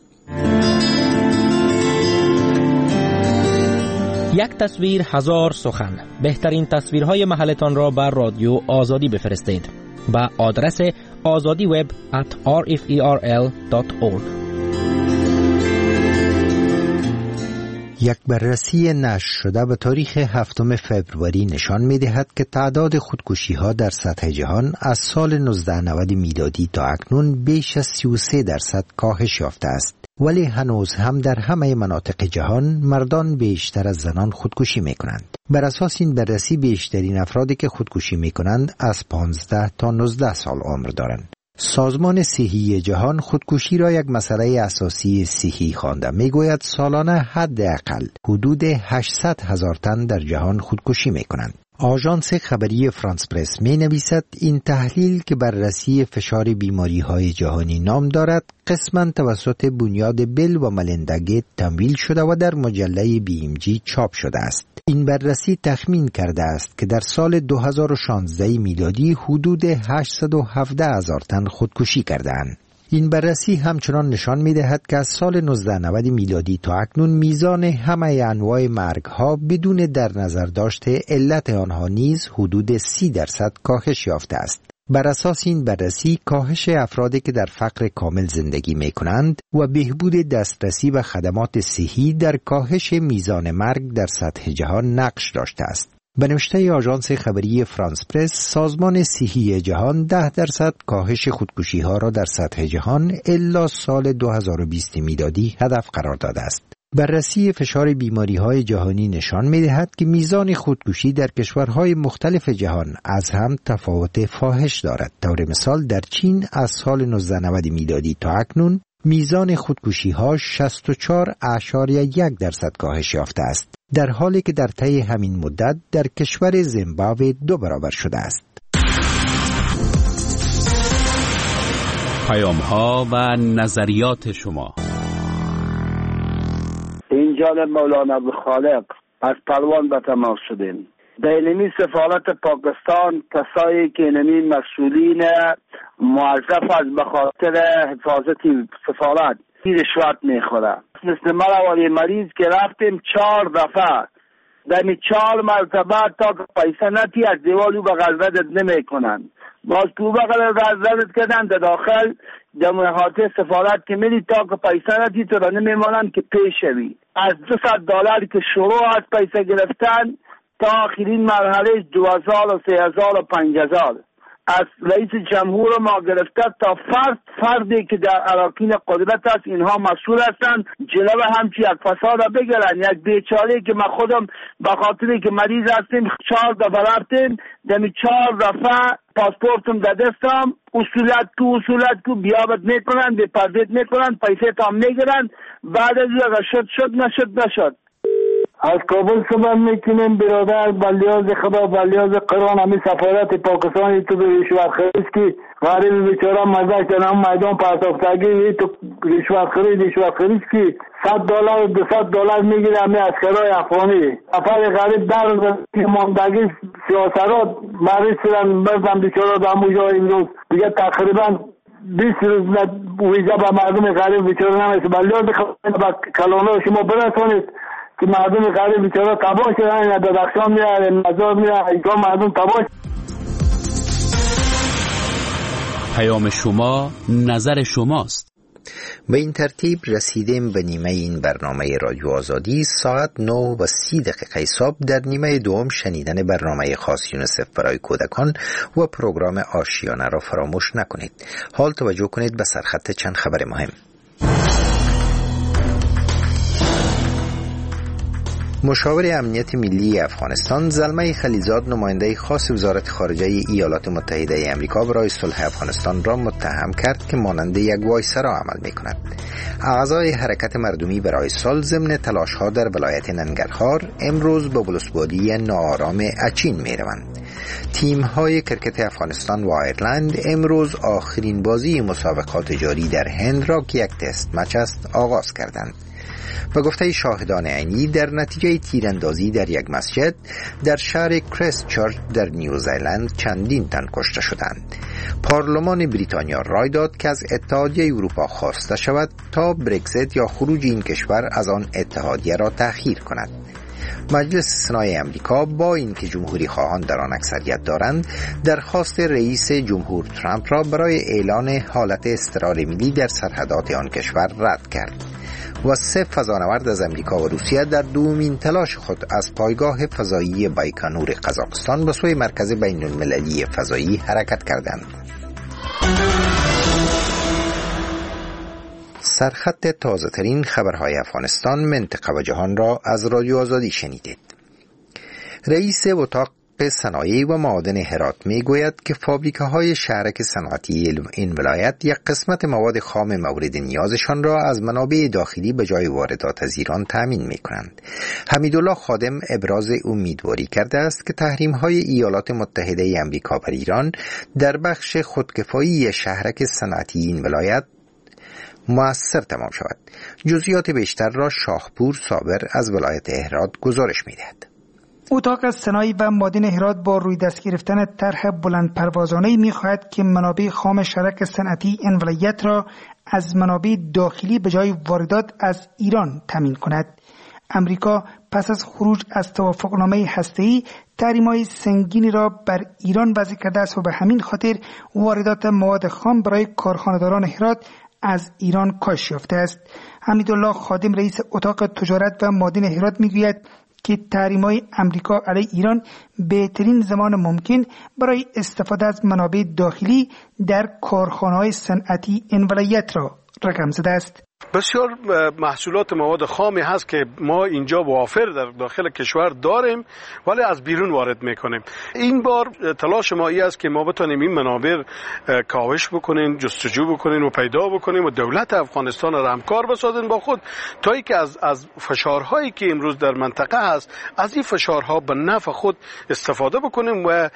S22: یک تصویر هزار سخن. بهترین تصویرهای محلتان را بر رادیو آزادی بفرستید با آدرس آزادی وب ات آر اف ای آر ال دات اورگ.
S1: یک بررسی نشر شده به تاریخ هفتم فوریه نشان می‌دهد که تعداد خودکشی‌ها در سطح جهان از سال نوزده نود میلادی تا اکنون بیش از سی و سه درصد کاهش یافته است، ولی هنوز هم در همه مناطق جهان مردان بیشتر از زنان خودکشی می‌کنند. بر اساس این بررسی بیشترین افرادی که خودکشی می‌کنند از پانزده تا نوزده سال عمر دارند. سازمان صحی جهان خودکشی را یک مسئله اساسی صحی خوانده. میگوید سالانه حداقل حدود هشتصد هزار تن در جهان خودکشی میکنند. آژانس خبری فرانس پرس می نویسد این تحلیل که بررسی فشار بیماری های جهانی نام دارد قسماً توسط بنیاد بیل و ملیندا گیت تمویل شده و در مجله بی ام جی چاپ شده است. این بررسی تخمین کرده است که در سال دو هزار و شانزده میلادی حدود هشتصد و هفده هزار تن خودکشی کردند. این بررسی همچنان نشان می‌دهد که از سال نوزده نود میلادی تا اکنون میزان همه انواع مرگ‌ها بدون در نظر داشته علت آنها نیز حدود سی درصد کاهش یافته است. بر اساس این بررسی کاهش افرادی که در فقر کامل زندگی می‌کنند و بهبود دسترسی به خدمات صحی در کاهش میزان مرگ در سطح جهان نقش داشته است. به نوشته آژانس خبری فرانس پرس، سازمان صحی جهان ده درصد کاهش خودکشی ها را در سطح جهان الا سال دو هزار و بیست میلادی هدف قرار داده است. بررسی فشار بیماری های جهانی نشان می دهد که میزان خودکشی در کشورهای مختلف جهان از هم تفاوت فاحش دارد. طور مثال در چین از سال نوزده نود میلادی تا اکنون میزان خودکشی ها شصت و چهار اشاریه یک درصد کاهش یافته است، در حالی که در طی همین مدت در کشور زیمبابوه دو برابر شده است.
S8: پیام ها و نظریات شما.
S15: این جانب مولانا ابوخالق از پروان به تماس شدیم. در اینمی سفارت پاکستان کسایی که اینمی مسئولین موظف از به خاطر حفاظت سفارت رشوت میخوره. مثل مرا و مریض که رفتیم چهار دفعه دمی چهار مرتبه تا که پیسه نتی از دیوالو به غزدت نمی کنن. باز تو بغل غزدت کردن در داخل جمعیت سفارت که میری تا که پیسه نتی تو را نمیمانن که پیش شوی. از دو صد دلار که شروع از پیسه گرفتن تا آخرین مرحله دو هزار و سه هزار و پنج هزار. از رئیس جمهور ما گرفته تا فرد فردی که در اراکین قدرت است اینها مسئول هستند جلو همچی یک فساد بگیرن. یک بیچاره که ما خودم به خاطری که مریض هستیم چهار دفعه رفتیم دمی چهار دفعه پاسپورتم در دستم اصولت کو اصولت کو بیابت میکنن به پردیت میکنن پیسه تام میگیرن بعد از اگر شد شد نشد نشد.
S2: از کابل صحبت میکنیم برادر بلیاز خدا بلیاز قرآن همی سفارت پاکستانی تو به رشوت خریست که غریب بیچاره مزدک در هم میدان پرتافتگی تو رشوت خرید رشوت خریست که صد دلار دویست دلار میگیره همی اسکرهای افغانی نفر غریب در ماندگی سیاسرات مریض شدن بردن بیچاره در موجه امروز دیگه تقریبا بیست روز ویزا به مردم غریب بیچاره نمیشه. بلیاز خدا کلانه شما برسانید که مردم غریب بیچاره تباه شدن یا درخشان میره نظار میره اینجا مردم تباه.
S8: پیام شما نظر شماست.
S1: به این ترتیب رسیدیم به نیمه این برنامه رادیو آزادی. ساعت نه و سی دقیقه صبح در نیمه دوم شنیدن برنامه خاص یونیسف برای کودکان و پروگرام آشیانه را فراموش نکنید. حال توجه کنید به سرخط چند خبر مهم. مشاور امنیت ملی افغانستان زلمه خلیزاد نماینده خاص وزارت خارجه ایالات متحده آمریکا برای صلح افغانستان را متهم کرد که مانند یک وایسرا عمل می کند. اعضای حرکت مردمی برای صلح ضمن تلاش‌ها در ولایت ننگرهار امروز به ولسوالی ناآرام اچین می روند. تیم‌های کرکت افغانستان و ایرلند امروز آخرین بازی مسابقات جاری در هند را که یک تست مچ است آغاز کردند. به گفته شاهدان عینی در نتیجه تیراندازی در یک مسجد در شهر کریست چرچ در نیوزیلند چندین تن کشته شدند. پارلمان بریتانیا رای داد که از اتحادیه اروپا خواسته شود تا برگزیت یا خروج این کشور از آن اتحادیه را تأخیر کند. مجلس سنای امریکا با اینکه جمهوری خواهان در آن اکثریت دارند درخواست رئیس جمهور ترامپ را برای اعلان حالت اضطرار ملی در سرحدات آن کشور رد کرد. و سه فضانورد از امریکا و روسیه در دومین تلاش خود از پایگاه فضایی بایکانور قزاقستان به سوی مرکز بین المللی فضایی حرکت کردند. سرخط تازه ترین خبرهای افغانستان، منطقه و جهان را از رادیو آزادی شنیدید. رئیس اتاق صنایع و معادن هرات می گوید که فابریکه‌های شهرک صنعتی این ولایت یک قسمت مواد خام مورد نیازشان را از منابع داخلی به جای واردات از ایران تامین می کنند. حمیدالله خادم ابراز امیدواری کرده است که تحریم‌های ایالات متحده آمریکا بر ایران در بخش خودکفایی شهرک صنعتی این ولایت مؤثر تمام شود. جزئیات بیشتر را شاهپور صابر از ولایت هرات گزارش می دهد.
S3: اتاق صنایع و معادن هرات با روی دست گرفتن طرح بلند پروازانه می‌خواهد که منابع خام شهرک صنعتی این ولایت را از منابع داخلی به جای واردات از ایران تامین کند. امریکا پس از خروج از توافقنامه هسته‌ای تحریم‌های سنگینی را بر ایران وضع کرده است و به همین خاطر واردات مواد خام برای کارخانه‌داران هرات از ایران کاهش یافته است. حمیدالله خادم رئیس اتاق تجارت و معادن هرات می‌گوید که تحریم‌های امریکا علیه ایران بهترین زمان ممکن برای استفاده از منابع داخلی در کارخانه‌های صنعتی این ولایت را رقم زده است.
S18: بسیار محصولات مواد خامی هست که ما اینجا وافر در داخل کشور داریم ولی از بیرون وارد میکنیم. این بار تلاش ما ای است که ما بتونیم این منابع کاوش بکنیم، جستجو بکنیم و پیدا بکنیم و دولت افغانستان را همکار بسازیم با خود تا ای که از از فشارهایی که امروز در منطقه هست از این فشارها به نفع خود استفاده بکنیم و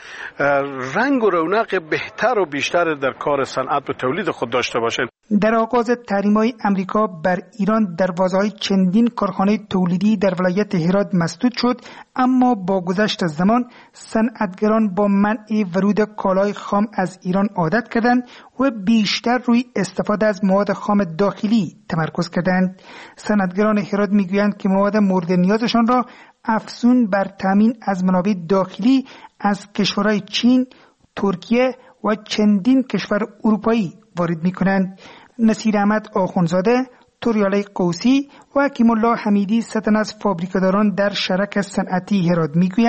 S18: رنگ و رونق بهتر و بیشتر در کار صنعت و تولید خود داشته باشیم.
S3: در آغاز تحریم‌های امریکا بر ایران دروازه‌های چندین کارخانه تولیدی در ولایت هرات مسدود شد، اما با گذشت زمان صنعتگران با منع ورود کالای خام از ایران عادت کردند و بیشتر روی استفاده از مواد خام داخلی تمرکز کردند. صنعتگران هرات میگویند که مواد مورد نیازشان را افزون بر تامین از منابع داخلی از کشورهای چین، ترکیه و چندین کشور اروپایی وارد می‌کنند. نصیر احمد آخونزاده، توریالی قوسی و حکیم الله حمیدی ستن از فابریکاداران در شرک صنعتی هرات میگویند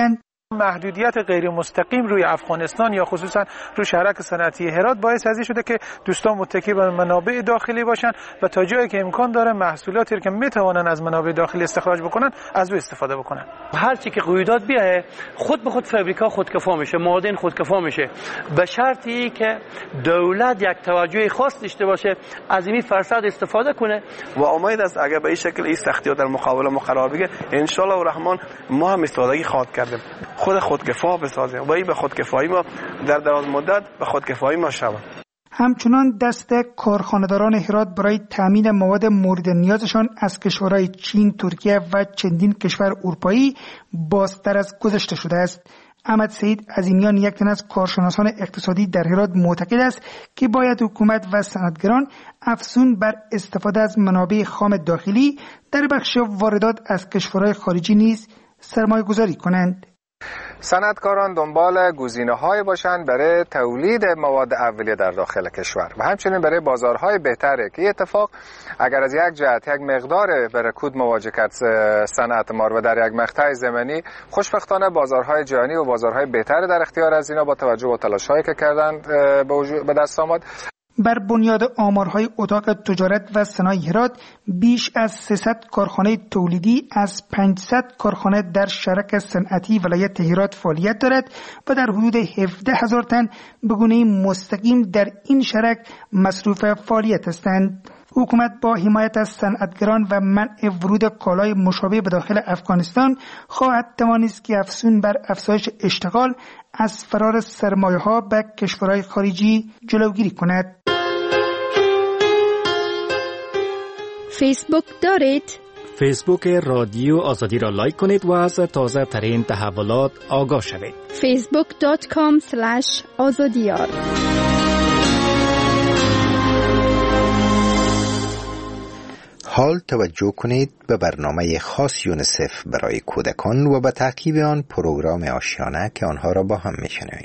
S5: محدودیت غیر مستقیم روی افغانستان یا خصوصا روی شهرک صنعتی هرات باعث از این شده که دوستان متکی به منابع داخلی باشن و تا جایی که امکان داره محصولاتی که میتوانن از منابع داخلی استخراج بکنن از او استفاده بکنن.
S6: هر چی که قیودات بیایه خود به خود فابریکا خودکفا میشه، معادن خودکفا میشه، به شرطی که دولت یک توجه خاص داشته باشه از این فرصت استفاده کنه
S23: و امید است اگر به این شکل این سختی‌ها در مقابل ما قرار بگیره ان شاء الله الرحمن ما هم استفاده خواهد کردیم، خود خودکفا بسازیم و این به خودکفایی ما در دراز مدت به خودکفایی ما شود.
S3: همچنان دست کارخانه‌داران هرات برای تامین مواد مورد نیازشان از کشورهای چین، ترکیه و چندین کشور اروپایی بازتر از گذشته شده است. احمد سعید عظیمیان یک تن از کارشناسان اقتصادی در هرات معتقد است که باید حکومت و صنعتگران افزون بر استفاده از منابع خام داخلی در بخش واردات از کشورهای خارجی نیز سرمایه گذاری کنند.
S24: صنعتکاران دنبال گزینه‌هایی باشند برای تولید مواد اولیه در داخل کشور و همچنین برای بازارهای بهتره که اتفاق اگر از یک جهت یک مقدار به رکود مواجه کرد صنعت ما و در یک مقطع زمانی خوشبختانه بازارهای جهانی و بازارهای بهتر در اختیار از اینا با توجه به تلاش‌هایی که کردند به دست آمد.
S3: بر بنیاد آمارهای اتاق تجارت و صنایع هرات بیش از سیصد کارخانه تولیدی از پانصد کارخانه در شرک صنعتی ولایت هرات فعالیت دارد و در حدود هفده هزار تن به گونه مستقیم در این شرک مصروف فعالیت هستند. حکومت با حمایت از صنعتگران و منع ورود کالای مشابه به داخل افغانستان خواهد توانست که افزون بر افزایش اشتغال از فرار سرمایه‌ها به کشورهای خارجی جلوگیری کند.
S16: فیسبوک دارید؟
S22: فیسبوک رادیو آزادی را لایک کنید و از تازه ترین تحولات آگاه شوید.
S16: فیسبوک دات کام اسلش آزادیار.
S1: حال توجه کنید به برنامه خاص یونیسف برای کودکان و به تعقیب آن پروگرام آشیانه که آنها را با هم میشنویم.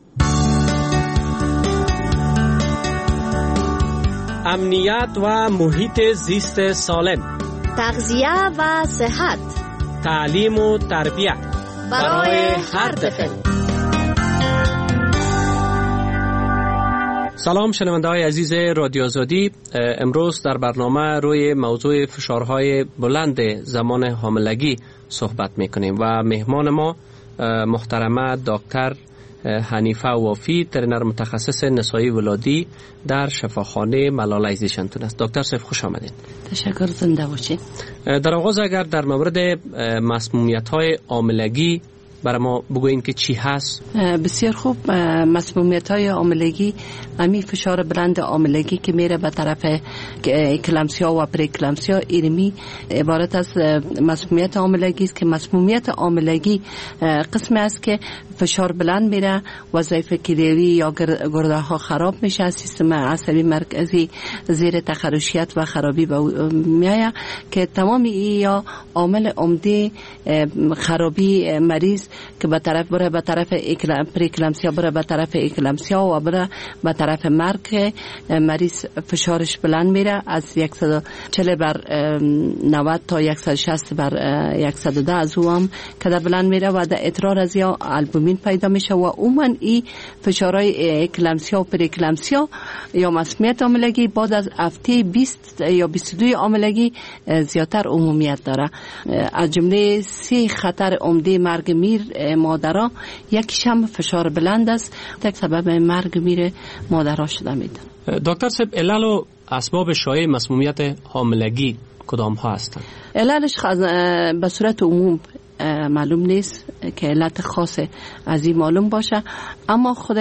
S22: امنیت و محیط زیست سالم،
S25: تغذیه و صحت،
S22: تعلیم و تربیت
S25: برای هر طفل.
S22: سلام شنونده های عزیز رادیو آزادی. امروز در برنامه روی موضوع فشارهای بلند زمان حاملگی صحبت میکنیم و مهمان ما محترمه دکتر حنیفه وافی، ترینر متخصص نسایی ولادی در شفاخانه ملال ایزیشنتون است. دکتر صاحب خوش آمدید.
S25: تشکر، زنده باشید.
S22: در آغاز اگر در مورد مسمومیت های حاملگی برای ما بگوین که چی هست؟
S25: بسیار خوب. مسمومیت های حاملگی امی فشار بلند حاملگی که میره به طرف اکلامسیا و پریکلامسیا، ایرمی عبارت از مسمومیت حاملگی است که مسمومیت حاملگی قسمی است که فشار بلند میره، وظایف کلیوی یا گرده ها خراب میشه، سیستم عصبی مرکزی زیر تخرشیت و خرابی میایه که تمام ای یا عامل عمده خرابی مریض که به طرف بره به طرف پریکلامسیا، بره به طرف اکلامسیا و بره به طرف مرگ مریض فشارش بلند میره از صد و چهل بر نود تا صد و شصت بر صد و ده از او هم که بلند میره و در ادرار از یا البومین پیدا میشه و عموما این فشارهای اکلامسیا و پریکلامسیا یا مسمومیت حاملگی بعد از هفته بیست یا بیست و دو حاملگی زیادتر عمومیت داره. از جمله سه خطر عمده مرگ میر مادرها یکیش هم فشار بلند است، یک سبب مرگ میر مادرها شده میده.
S22: دکتر صاحب، علل و اسباب شایع مسمومیت حاملگی کدام ها هستند؟
S25: عللش به صورت عموم معلوم نیست که علت خاص از این معلوم باشه، اما خود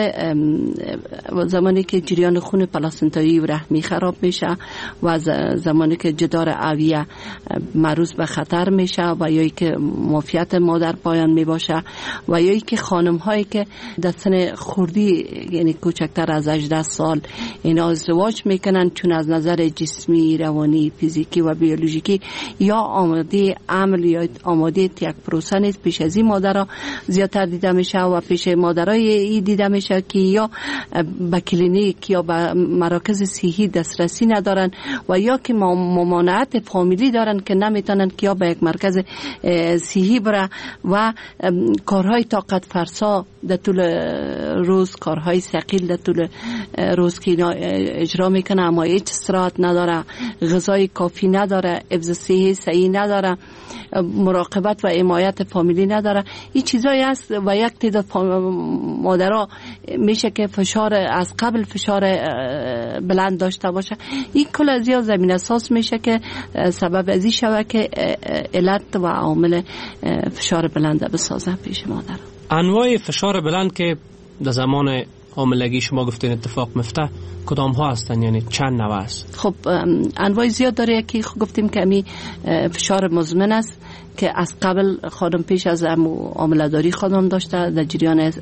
S25: زمانی که جریان خون پلاسنتایی و رحمی خراب میشه و زمانی که جدار اویه معرض به خطر میشه و یا که معافیت مادر پایان میباشه و یا که خانم هایی که در سن خردی یعنی کوچکتر از هجده سال اینا ازدواج میکنن چون از نظر جسمی، روانی، فیزیکی و بیولوژیکی یا آماده عمل یا آماده یک پروسه نیست، پیش از این مادر مادرها زیادتر دیده میشه و پیش مادرای دیده میشه که یا به کلینیک یا به مراکز صحی دسترسی ندارن و یا که ممانعت فامیلی دارن که نمیتونن که یا به یک مرکز صحی بره و کارهای طاقت فرسا در طول روز، کارهای ثقیل در طول روز که اینا اجرا میکنه اما هیچ استراحت نداره، غذای کافی نداره، حفظ صحی صحیح نداره، مراقبت و حمایت فامیلی نداره. این چیزایی است و یک تعداد مادرها میشه که فشار از قبل فشار بلند داشته باشه. این کل از یا زمین اساس میشه که سبب از این شوه که علت و عامل فشار بلند بسازه پیش مادر.
S22: انواع فشار بلند که در زمان حاملگی شما گفتین اتفاق میفته کدام ها هستن، یعنی چند نوع است؟
S25: خب انواع زیاد داره. یکی گفتیم که امی فشار مزمن است که از قبل خانم پیش از حامله‌داری خانم داشته، در جریان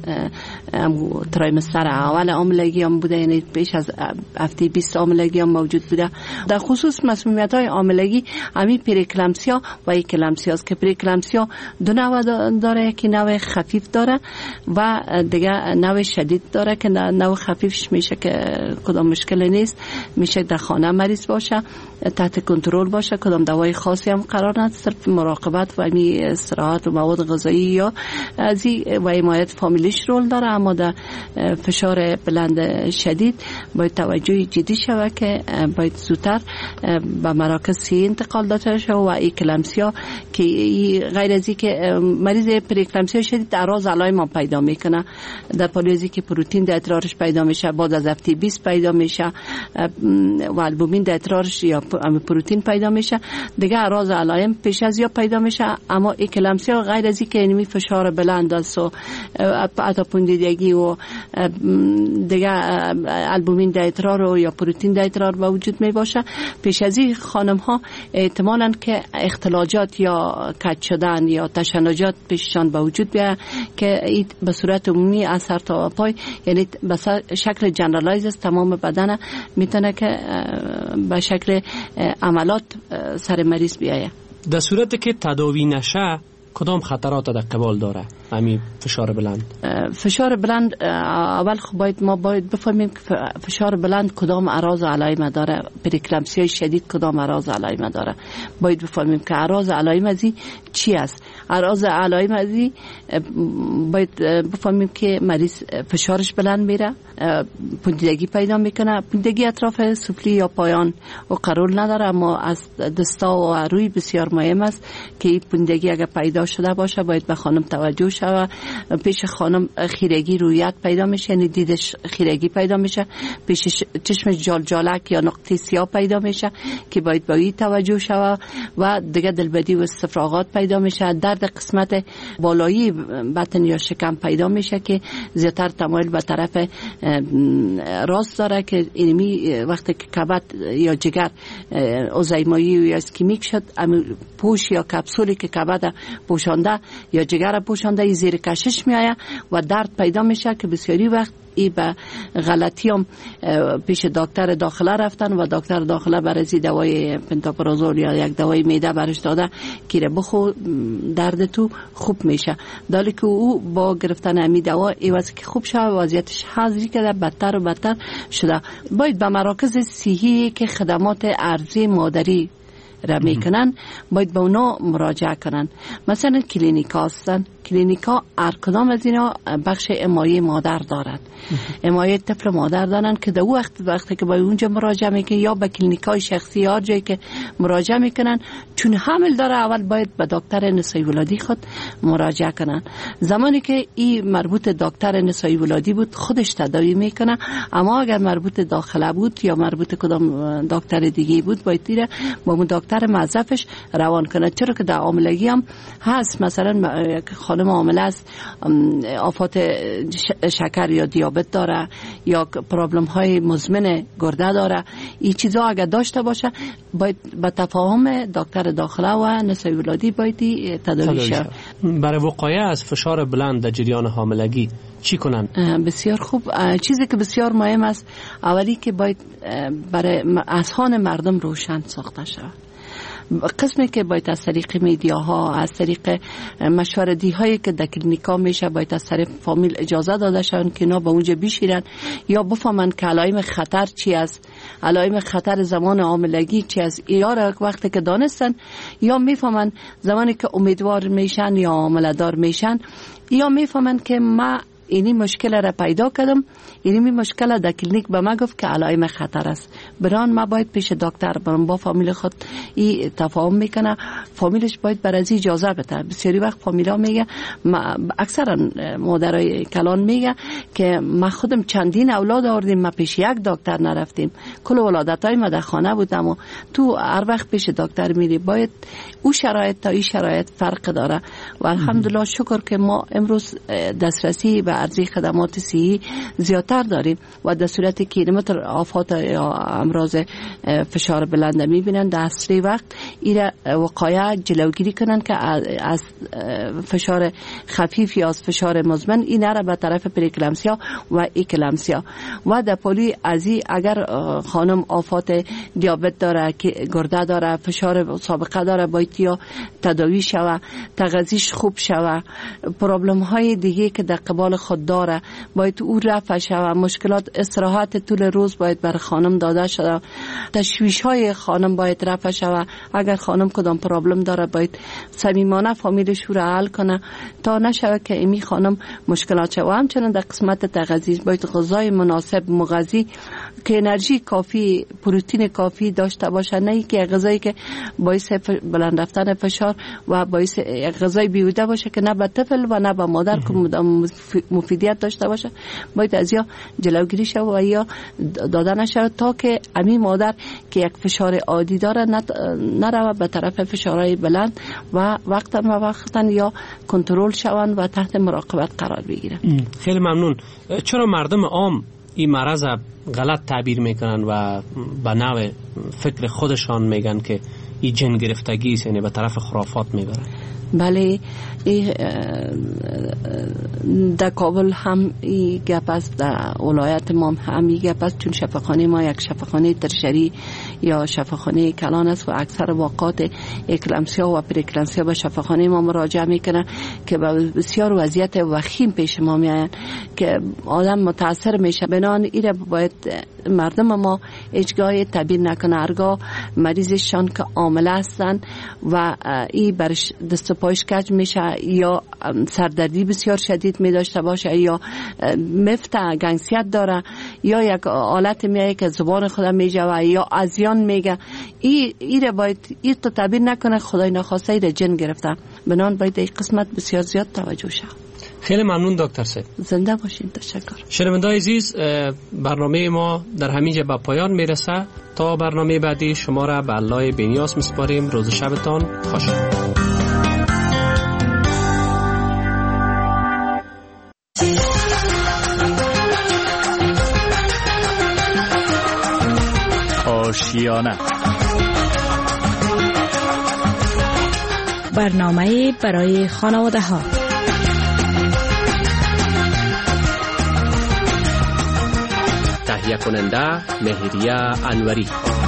S25: تریمستر اول حاملگی هم بوده، یعنی پیش از هفته بیست حاملگی هم موجود بوده. در خصوص مسمومیت های حاملگی امی پریکلمسیا و ایکلمسیا است که پریکلمسیا دو نوع داره، یکی نوع خفیف داره و دیگه نوع شدید داره که نوع خفیفش میشه که کدام مشکل نیست، میشه در خانه مریض باشه، تحت کنترل باشه، کدام دوای خاصی هم قرار نداره، صرف مراقبت و می استراحت و مواد غذایی یا از و حمایت فامیلیش رول داره. اما در فشار بلند شدید باید توجه جدی شود که باید زودتر به مراکز صحی انتقال داده شود و ایکلمسیا که غیر از که مریض پریکلمسیا شدید اعراض علائم پیدا میکنه، در پالیوزی که پروتئین در ادرارش پیدا میشه، بعد از هفته بیست پیدا میشه و البومین در ادرارش یا پروتئین پیدا میشه، دیگه اعراض علائم پیش از یا پیدا میشه. اما ایکلمسیا غیر از اینکه اینمی فشار بلند است و حتی پوندیدگی و دیگه البومین در ادرار یا پروتئین در ادرار با وجود می باشه، پیش از این خانم ها احتمالاً که اختلاجات یا کج شدن یا تشنجات پیششان با وجود بیاد که این به صورت عمومی از سر تا پای، یعنی به شکل جنرالایز است، تمام بدن میتونه که به شکل عملات سر مریض بیاید.
S22: در صورتی که تداوی نشه کدام خطرات در قبال داره همین فشار بلند؟
S25: فشار بلند اول خب باید ما باید بفهمیم که فشار بلند کدام اعراض و علائم داره، پریکلمسیا شدید کدام اعراض و علائم داره. باید بفهمیم که اعراض و علائم ازی چی است. اعراض و علائم ازی باید بفهمیم که مریض فشارش بلند میره، پوندیدگی پیدا میکنه. پوندیدگی اطراف سفلی یا پایان و قرار نداره، اما از دستا و روی بسیار مهم است که این پوندیدگی اگر پیدا شده باشه باید به خانم توجه شود. پیش خانم خیرگی رویت پیدا میشه، یعنی دیدش خیرگی پیدا میشه، پیش چشم جال جالک یا نقطه سیاه پیدا میشه که باید با این توجه شود و دیگه دلبدی و استفراغات پیدا میشه. درد قسمت بالایی بطن یا شکم پیدا میشه که زیادتر تمایل به طرف راست داره که اینمی وقتی که کبد یا جگر اوزایمایی یا اسکیمیک شد، پوش یا کپسولی که کبد پوشانده یا جگر پوشانده زیر کشش میآید و درد پیدا میشه که بسیاری وقت ای به غلطی هم پیش دکتر داخله رفتن و دکتر داخله برای دوای پنتاپرازول یا یک دوای معده برش داده که بخو درد تو خوب میشه، دالی که او با گرفتن امی دوا ایواز که خوب شد وضعیتش حاضری کرده بدتر و بدتر شده. باید به مراکز صحی که خدمات ارزی مادری را میکنن باید به اونا مراجعه کنن. مثلا کلینیکا هستن، کلینیکا هر کدام از اینا بخش حمایه مادر دارد، حمایه طفل مادر دارن که در وقت وقتی که با اونجا مراجعه میکنن یا به کلینیکای شخصی یا جایی که مراجعه میکنن، چون حامل داره اول باید به دکتر نسایی ولادی خود مراجعه کنن. زمانی که این مربوط دکتر نسایی ولادی بود خودش تداوی میکنه، اما اگر مربوط داخله بود یا مربوط کدام دکتر دیگه بود باید دیره با اون دکتر موظفش روان کنه. چرا که در حاملگی هم هست، مثلا خانم حامله است آفات شکر یا دیابت داره یا پرابلم های مزمن گرده داره، این چیزا اگر داشته باشه باید با تفاهم دکتر داخله و نسایی ولادی باید تداوی شه.
S22: برای وقایع از فشار بلند در جریان حاملگی چی کنن؟
S25: بسیار خوب. چیزی که بسیار مهم است اولی که باید برای اذهان مردم روشن ساخته شود. قسمی که باید از طریق میدیاها، از طریق مشورتی هایی که در کلینیکا میشه، باید از طریق فامیل اجازه داده شون که اینا به اونجا بشیرن یا بفهمن که علائم خطر چی است، علائم خطر زمان حاملگی چی است. یا را وقتی که دانستن یا میفهمن زمانی که امیدوار میشن یا حامله دار میشن، یا میفهمن که ما اینی مشکل را پیدا کردم، اینی مشکل در کلینیک به ما گفت که علائم خطر است، بران ما باید پیش دکتر برم. با فامیل خود این تفاهم میکنه، فامیلش باید بر از اجازه بده. بسیاری وقت فامیلا میگه، اکثرا مادرای کلان میگه که ما خودم چندین اولاد آوردیم، ما پیش یک دکتر نرفتیم، کل ولادتای ما در خانه بودم و تو هر وقت پیش دکتر میری. باید او شرایط تا این شرایط فرق داره و الحمدلله شکر که ما امروز دسترسی به ارزی خدمات صحی زیادتر داریم و در صورتی که مثل آفات یا امراض فشار بلند میبینن در اصلی وقت ایره وقایع جلوگیری کنن که از فشار خفیف یا از فشار مزمن این را به طرف پریکلمسیا و اکلمسیا. و در پولی ازی اگر خانم آفات دیابت داره، که گرده داره، فشار سابقه داره، باید یا تداوی شوه، تغذیش خوب شوه، پرابلم های دیگه که در قبال خود داره باید او رفع شوه، مشکلات استراحت طول روز باید بر خانم داده شده، تشویش های خانم باید رفع شوه. اگر خانم کدام پرابلم داره باید صمیمانه فامیلش رو حل کنه تا نشوه که امی خانم مشکلات شوه. همچنین در قسمت تغذیه باید غذای مناسب مغذی که انرژی کافی، پروتئین کافی داشته باشه، نه که غذایی که باعث بلند رفتن فشار و باعث غذای بیهوده باشه که نه به طفل و نه به مادر که مفیدیت داشته باشه. باید از یا جلوگیری شود و یا داده نشود تا که امی مادر که یک فشار عادی داره نروه به طرف فشارهای بلند و وقتا و وقتا یا کنترل شوند و تحت مراقبت قرار بگیرن.
S22: خیلی ممنون. چرا مردم عام این مرض غلط تعبیر میکنن و به نوع فکر خودشان میگن که این جن گرفتگی است، یعنی به طرف خرافات میبرن؟
S25: بله، در کابل هم این گپ است، در ولایت ما هم این گپ است، چون شفاخانه ما یک شفاخانه ترشری یا شفاخانه کلان است و اکثر واقعات اکلمسیا و پریکلمسیا به شفاخانه ما مراجعه میکنه که بسیار وضعیت وخیم پیش ما میآید که آدم متاثر میشه. بنان ایره باید مردم ما هیچگاه تعبیر نکنه، هرگاه مریضشان که عامله هستن و ای برش دست پایش کج میشه یا سردردی بسیار شدید می داشته باشه یا مفت گنگسیت داره یا یک حالت میایه که زبان خودم میجوه یا ازیان میگه، ای ایره باید ای تو تعبیر نکنه خدای نخواسته ایره جن گرفته. بنان باید این قسمت بسیار زیاد توجه شه.
S22: خیلی ممنون دکتر صاحب.
S25: زنده باشین. تشکر.
S22: شنونده‌های عزیز، برنامه ما در همینجا به پایان میرسه. تا برنامه بعدی شما را به الله بی‌نیاز میسپاریم. روز شبتان خوش.
S4: آشیانه،
S9: برنامه برای خانواده ها.
S22: تهیه کننده مهریه انوری.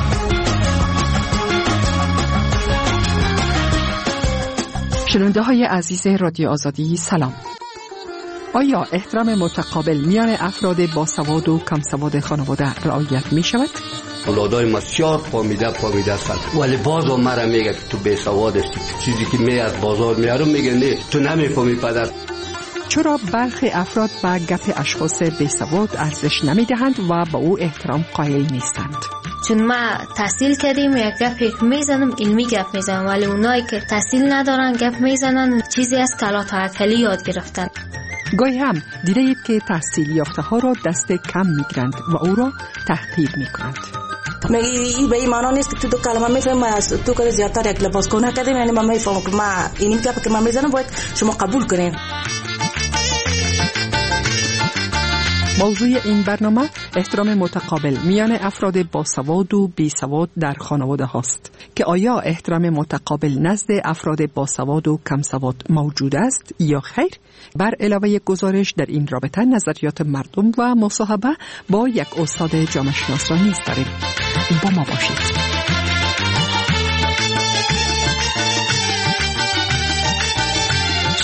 S10: شنونده های عزیز رادیو آزادی سلام. آیا احترام متقابل میان افراد باسواد و کم سواد خانواده رعایت می شود؟
S11: اولادای بسیار فامیده فامیده هستند، ولی باز هم مرا میگه که تو بی سواد هستی، چیزی که می از بازار میارم میگه نه تو نمیفهمی پدر.
S10: چرا برخی افراد به گپ اشخاص بی سواد ارزش نمیدهند و به او احترام قائل نیستند؟
S20: چون ما تحصیل کردیم یک گپی که میزنم علمی گپ میزنم، ولی اونایی که تحصیل ندارن گپ میزنن چیزی از کلا توکلی یاد گرفتن.
S10: گاهی هم دیده اید که تحصیل یافته ها را دست کم میگیرند و او را تحقیر میکنند.
S13: این به این معنا نیست که تو دو کلمه میفهمی از تو کار زیادتر یک لباس کنه کردیم، یعنی من میفهمم که ما این گپ که من میزنم باید شما قبول کنین.
S10: موضوع این برنامه احترام متقابل میان افراد باسواد و بیسواد در خانواده هاست که آیا احترام متقابل نزد افراد باسواد و کم سواد موجود است یا خیر؟ بر علاوه گزارش در این رابطه نظریات مردم و مصاحبه با یک استاد جامعه شناس را نیز داریم. با ما باشید.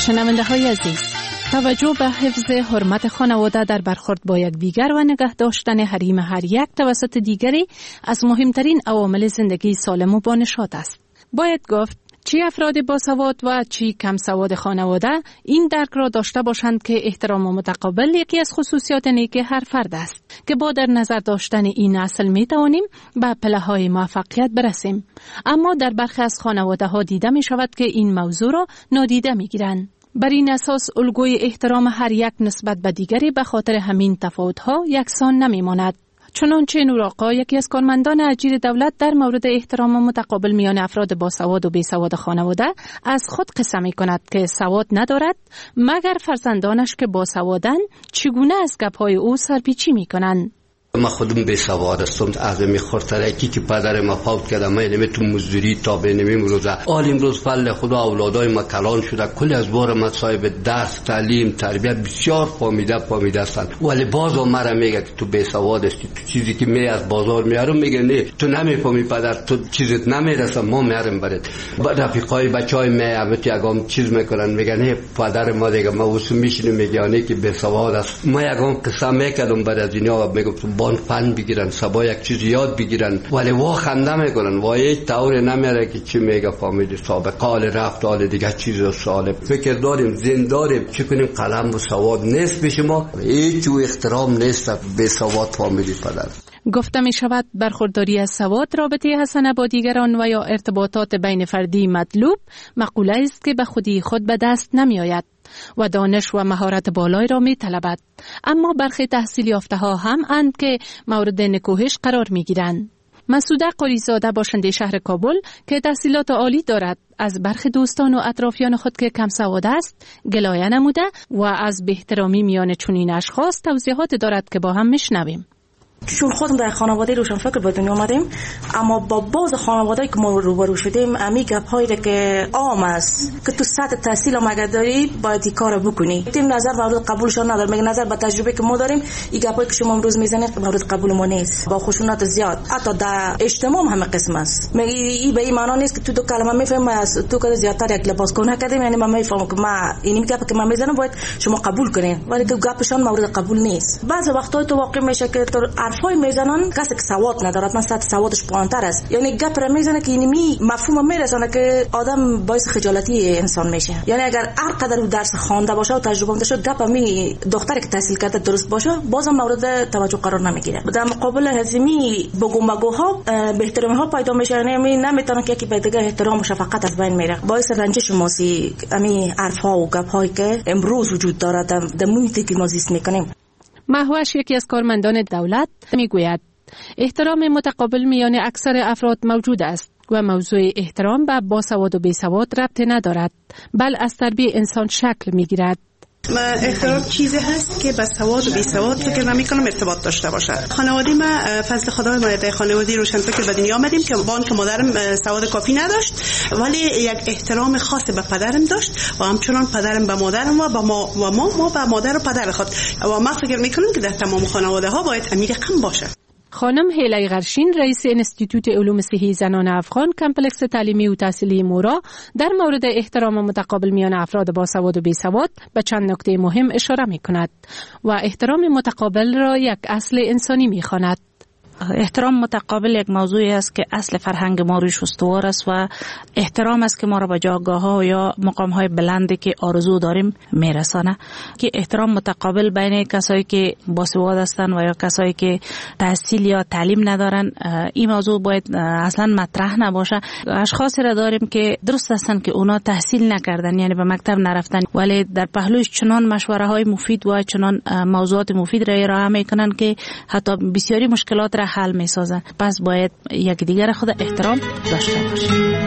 S9: شنونده های عزیز، توجه به حفظ حرمت خانواده در برخورد با یک دیگر و نگه داشتن حریم هر یک توسط دیگری از مهمترین عوامل زندگی سالم و بانشاد است. باید گفت چی افراد باسواد و چی کم سواد خانواده این درک را داشته باشند که احترام متقابل یکی از خصوصیات نیک هر فرد است که با در نظر داشتن این اصل می توانیم به پله‌های موفقیت برسیم. اما در برخی از خانواده ها دیده می شود که این موضوع را نادیده می گیرند. بر این اساس الگوی احترام هر یک نسبت به دیگری به خاطر همین تفاوت‌ها یکسان نمی ماند. چنانچه نوراقا، یکی از کارمندان اجیر دولت، در مورد احترام متقابل میان افراد باسواد و بیسواد خانواده از خود قصه می کند که سواد ندارد مگر فرزندانش که باسوادند چگونه از گپ‌های او سرپیچی می کنند.
S11: ما خودم به سواد هستم، از می خورترکی که پدر ما فوت کرده، ما نمی تو مزدوری تا به نمی روزه آل امروز فل خدا اولادای ما کلان شده، کلی از بار ما صاحب درس تعلیم تربیت بسیار فامیده فامیده هستند، ولی باز مرا میگه که تو به سواد هستی، تو چیزی که می از بازار میارم میگه نه تو نمیفهمی پدر، تو چیزت نمیرسه ما میارم برات. رفیقای بچهای ما همت یگام چیز میکنن میگن نه پدر ما دیگه ما واسه میشینه میگه که به سواد است. ما یگام قصه میکردم بعد از اینا میگم بان فن بگیرن، سبا یک چیز یاد بگیرن، ولی وا خنده میکنن، وا هیچ طور نمیاره که چی میگه فامیل سابقه حال رفت حال دیگه چیز رو ساله فکر داریم زنده داریم چی کنیم. قلم و سواد نیست به شما، هیچ و احترام نیست به سواد فامیلی پدر.
S9: گفته می شود برخورداری از سواد رابطه حسنه با دیگران و یا ارتباطات بین فردی مطلوب مقوله است که به خودی خود به دست نمی آید و دانش و مهارت بالایی را می طلبد. اما برخی تحصیل یافته ها هم اند که مورد نکوهش قرار می گیرند. مسعوده قالیزاده باشنده شهر کابل که تحصیلات عالی دارد از برخی دوستان و اطرافیان خود که کم سواد است گلایه نموده و از بی‌احترامی میان چنین اشخاص توضیحات دارد که با هم میشنویم.
S13: چون خودم در خانواده روشنفکر به دنیا آمدیم، اما با باز خانواده‌ای که ما روبرو شدیم امی گپ‌هایی که عام است که تو سطح تحصیل هم اگر داری باید این کارو بکنی. تیم نظر مورد قبولشون نداره، میگه نظر به تجربه که ما داریم این گپایی که شما امروز میزنید مورد قبول ما نیست، با خشونت زیاد حتی در اجتماع هم قسم است. میگه این به این معنا نیست که تو دو کلمه میفهمی از تو که زیادتر یک لباس کن نکردیم، یعنی من میفهمم که ما این گپ که من میزنم باید شما قبول کنین، ولی که گپشون مورد قبول نیست. بعضی وقتا تو واقع میشه که تو حرفای میزنن کسی که سواد نداره، مثلا سطح سوادش پایین‌تر است، یعنی گپ را میزنه که اینمی مفهوم میرسونه که آدم باعث خجالتی انسان میشه. یعنی اگر هر قدر درس خوانده باشه و تجربه داشته گپ می دختری که تحصیل کرده درست باشه بازم مورد توجه قرار نمیگیره. در مقابل هزمی بگو مگوها به احترام ها پیدا میشه، یعنی نمیتونه که یکی به دیگه احترام و شفقت از بین میره، باعث رنجش ماسی امی حرف ها و گپ هایی که امروز وجود داره در محیطی که ما زیست میکنیم.
S9: مهوش یکی از کارمندان دولت میگوید احترام متقابل میان اکثر افراد موجود است و موضوع احترام به باسواد و بیسواد ربط ندارد، بل از تربیت انسان شکل میگیرد.
S7: احترام چیزی هست که با سواد و بی سواد فکر نمی کنم ارتباط داشته باشه. خانواده ما فضل خدا ما در خانواده روشنفکر به دنیا آمدیم که با که مادرم سواد کافی نداشت ولی یک احترام خاص به پدرم داشت و همچنان پدرم به مادرم و با ما و ما ما به مادر و پدر خود و ما فکر می کنم که در تمام خانواده ها باید امیر قم باشه.
S9: خانم هیلای غرشین رئیس انستیتوت علوم صحی زنان افغان کمپلکس تعلیمی و تحصیلی مورا در مورد احترام متقابل میان افراد باسواد و بیسواد به چند نکته مهم اشاره می کند و احترام متقابل را یک اصل انسانی می خواند.
S12: احترام متقابل یک موضوعی است که اصل فرهنگ ما روش استوار است و احترام است که ما را به جایگاه‌ها یا مقام‌های بلندی که آرزو داریم میرسانه. که احترام متقابل بین کسایی که باسواد هستند و یا کسایی که تحصیل یا تعلیم ندارن این موضوع باید اصلا مطرح نباشه. اشخاصی را داریم که درست هستند که اونا تحصیل نکردن، یعنی به مکتب نرفتن، ولی در پهلوش چنان مشوره‌های مفید و چنان موضوعات مفید را ارائه میکنن که حتی بسیاری مشکلات را حل می سازن. پس باید یک دیگر خود احترام داشته باشیم.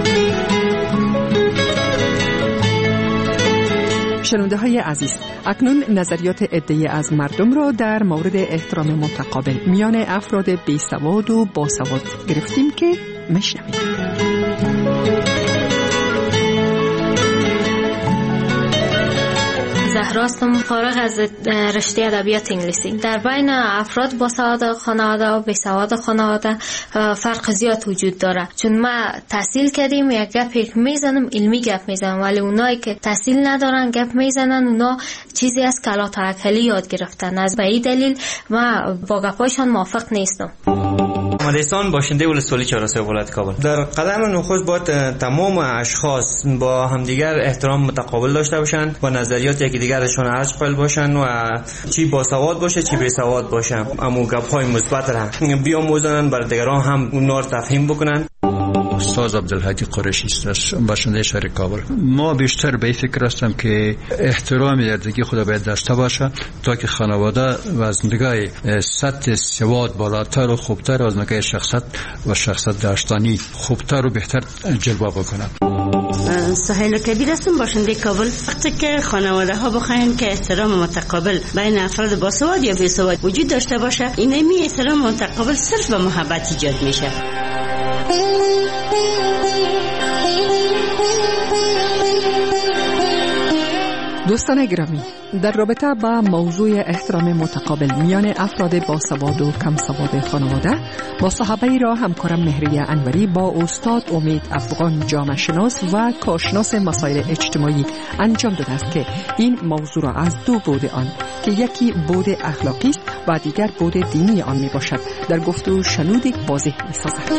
S10: شنونده های عزیز، اکنون نظریات عده‌ای از مردم را در مورد احترام متقابل میان افراد بیسواد و باسواد گرفتیم که میشنویم.
S20: زهراستم، فارغ از رشته ادبیات انگلیسی. در بین افراد با سواد خانواده و بی سواد خانواده فرق زیاد وجود داره، چون ما تحصیل کردیم یک گپ میزنم، علمی گپ میزنم، ولی اونایی که تحصیل ندارن گپ میزنن، اونا چیزی از کلا توکلی یاد گرفتن. از به این دلیل ما با گپایشان موافق نیستم.
S14: محمد احسان، باشنده ولسوالی چهارراه ولایت کابل. در قدم نخست باید تمام اشخاص با همدیگر احترام متقابل داشته باشند، با نظریات یکی دیگرشون عشق قائل باشند و چی با سواد باشه چی بی سواد باشه، اما گپ‌های مثبت را بیاموزند، بر دیگران هم اونها رو تفهیم بکنند.
S15: استاد عبدالهادی قریشی است، باشنده شهر کابل. ما بیشتر به فکر هستم که احترام یکدیگر خود باید داشته باشه تا که خانواده و از نگاه سطح سواد بالاتر و خوبتر، از نگاه شخصیت و شخصیت داشتنی خوبتر و بهتر جلوه بکنه.
S17: سهیل کبیر هستم، باشنده کابل. وقتی که خانواده ها بخواین که احترام متقابل بین افراد با سواد یا بی سواد وجود داشته باشه، اینمی احترام متقابل صرف به محبت ایجاد میشه.
S10: دوستان گرامی، در رابطه با موضوع احترام متقابل میان افراد با سواد و کم سواد خانواده، مصاحبه را همکارم مهریه انوری با استاد امید افغان، جامعه شناس و کارشناس مسائل اجتماعی انجام داده است که این موضوع را از دو بعد آن که یکی بعد اخلاقی است و دیگر بعد دینی آن می باشد در گفتگو شنود واضح می سازد.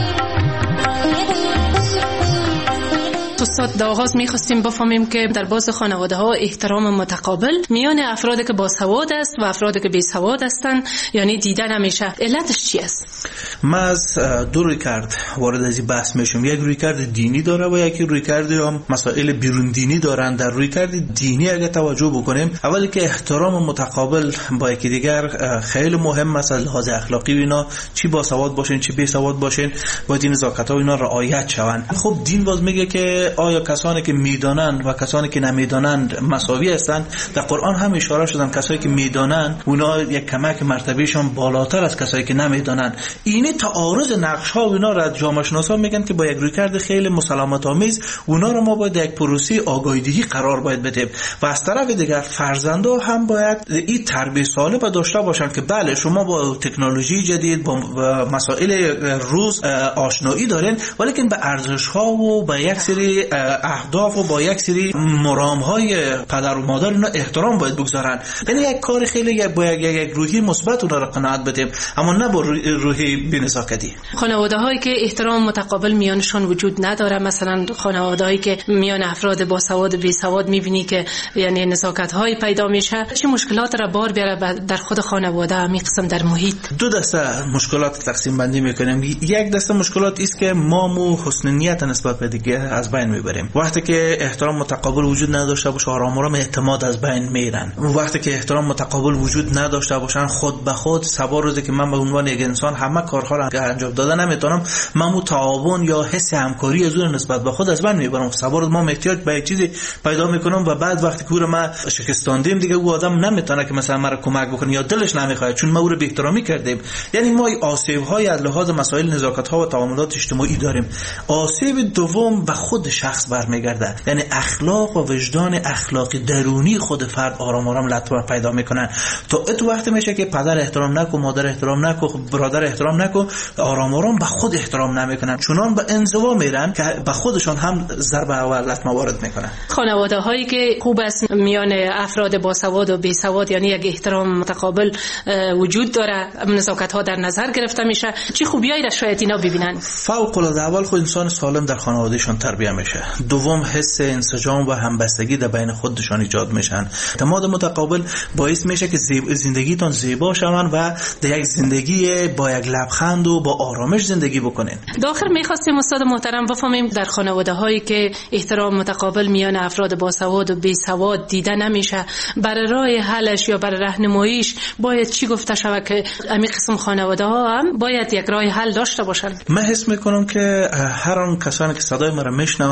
S9: استاد، در آغاز می‌خواستیم بفهمیم که در باز خانواده ها احترام متقابل میان افرادی که با سواد است و افرادی که بی سواد هستند یعنی دیده نمیشه. علتش چی است؟
S19: ما از دو رویکرد وارد از این بحث میشیم. یک رویکرد دینی داره و یکی رویکرد هم مسائل بیرون دینی دارن. در رویکرد دینی اگه توجه بکنیم، اولی که احترام متقابل با یکی دیگر خیلی مهم است از لحاظ اخلاقی. اینا چی با سواد باشین چی بی سواد باشین باید این نزاکت‌ها اینا رعایت شوند. خب دین باز میگه که آیا کسانی که میدانند و کسانی که نمیدانند مساوی هستند؟ در قرآن هم اشاره شدن کسایی که میدانند اونا یک کمک مرتبهشون بالاتر از کسایی که نمیدانند. اینه تعارض نقش ها و اینا را جامعه شناسا میگن که با یک رویکرد خیلی مسالمت آمیز اونا رو ما باید یک پروسه آگاهی‌دهی قرار باید بدیم و از طرف دیگر فرزندا هم باید این تربیت سالم داشته باشن که بله شما با تکنولوژی جدید با مسائل روز آشنایی دارین، ولی که به ارزش ها و با یک سری اهداف و با یک سری مرام‌های پدر و مادر اینا احترام باید بگذارن. یعنی یک کار خیلی یک با یک, یک روحی مثبت اون را قناعت بدیم، اما نه با روحی بی‌نزاکتی.
S9: خانواده‌هایی که احترام متقابل میانشون وجود نداره، مثلا خانواده‌هایی که میان افراد با سواد و بی سواد می‌بینی که یعنی نزاکت‌های پیدا میشه، چه مشکلات را بار بیاره در خود خانواده همین قسم در محیط؟
S19: دو دسته مشکلات تقسیم بندی می‌کنیم. یک دسته مشکلات است که ما مو حسن نیت نسبت به دیگه از بین میبریم. وقتی که احترام متقابل وجود نداشته باشه آرام آرام اعتماد از بین میرن. وقتی که احترام متقابل وجود نداشته باشن خود به خود سبا روزی که من به عنوان یک انسان همه کارها را انجام دادن نمیتونم، من مو تعاون یا حس همکاری از اون نسبت به خود از بین میبرم. سبا روز ما احتیاج به چیزی پیدا میکنم و بعد وقتی که ما شکستاندیم دیگه او آدم نمیتونه که مثلا مرا کمک بکنه یا دلش نمیخواد چون ما او رو بی احترامی کردیم. یعنی ما آسیب های از لحاظ مسائل نزاکت ها و تعاملات اجتماعی داریم. آسیب دوم به خود شخص برمیگرده، یعنی اخلاق و وجدان اخلاقی درونی خود فرد آرام آرام لطمه پیدا میکنن. تو ات وقت میشه که پدر احترام نکن، مادر احترام نکن، برادر احترام نکن، آرام آرام به خود احترام نمیکنن، چونان به انزوا میرن که به خودشون هم ضربه و لطمه وارد میکنن.
S9: خانواده هایی که خوب است میان افراد با سواد و بی سواد یعنی یک احترام متقابل وجود داره، نزاکت ها در نظر گرفته میشه، چه خوبیایی را شاید اینا ببینن؟
S19: فوق العاده اول خود انسان سالم در خانوادهشون تربیت میشه، دوم حس انسجام و همبستگی در بین خودشان ایجاد میشن. اعتماد متقابل باعث میشه که زندگیتون زیبا شون و در یک زندگی با یک لبخند و با آرامش زندگی بکنین.
S9: داخل میخواستیم استاد محترم بفهمیم در خانواده هایی که احترام متقابل میان افراد با سواد و بی سواد دیده نمیشه، برای راه حلش یا برای راهنماییش باید چی گفته شود که همین قسم خانواده ها هم باید یک راه حل داشته باشن؟
S19: من حس میکنم که هر آن کسانی که صدای مرا میشنون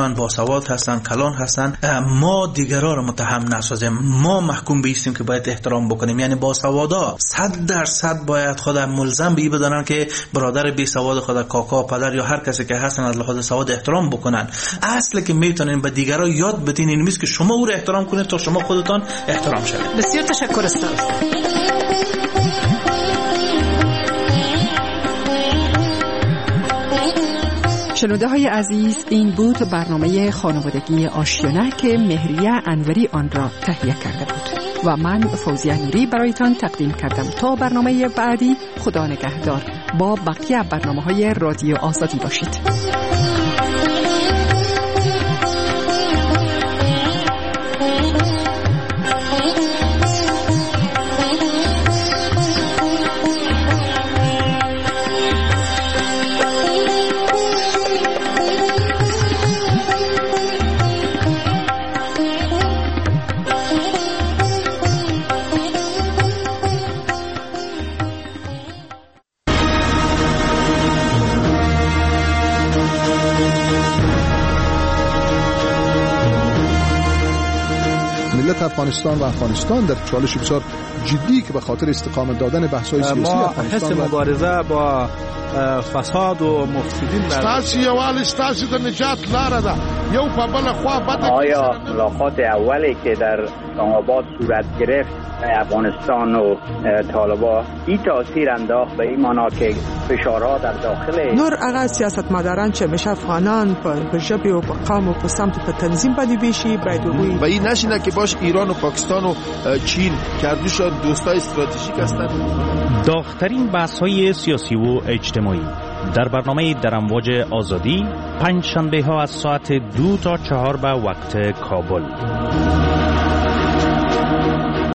S19: هستن، باسواد هستن، کلان هستن، ما دیگران رو متهم نسازیم، ما محکوم بیستیم که باید احترام بکنیم. یعنی باسوادا صد درصد باید خود ملزم به بدانن که برادر بی سواد خود، کاکا، پدر یا هر کسی که هستن از لحاظ سواد احترام بکنن. اصل که میتونین به دیگران یاد بدین این میست که شما او رو احترام کنید تا شما خودتان احترام شوید.
S10: بسیار تشکر استاد. شنونده های عزیز، این بود برنامه خانوادگی آشیانه که مهریه انوری آن را تهیه کرده بود و من فوزیه نوری برایتان تقدیم کردم. تا برنامه بعدی، خدا نگهدار. با بقیه برنامه های رادیو آزادی باشید.
S2: افغانستان و افغانستان در چالش بسیار جدی که به خاطر استقامت دادن بحث‌های سیاسی
S5: ما حس مبارزه با فساد و مفسدین
S8: استاسی یوال استاسی د نجات لاره ده یو په بل خوا بد.
S18: آیا ملاقات اولی که در اسلام آباد صورت گرفت افغانستان و طالبان این تاثیر انداخت به این معنا که فشارها در داخل
S21: نور اغا سیاستمداران چه میشه افغانان په ژبه او په قوم او په سمت په تنظیم باندې بشي باید وي
S2: و این نشینه که باش ایران و پاکستان و چین که دوشان دوستای استراتژیک هستند.
S4: داغ‌ترین بحث‌های سیاسی و اجتماعی در برنامه در امواج آزادی پنج شنبه ها از ساعت دو تا چهار به وقت کابل.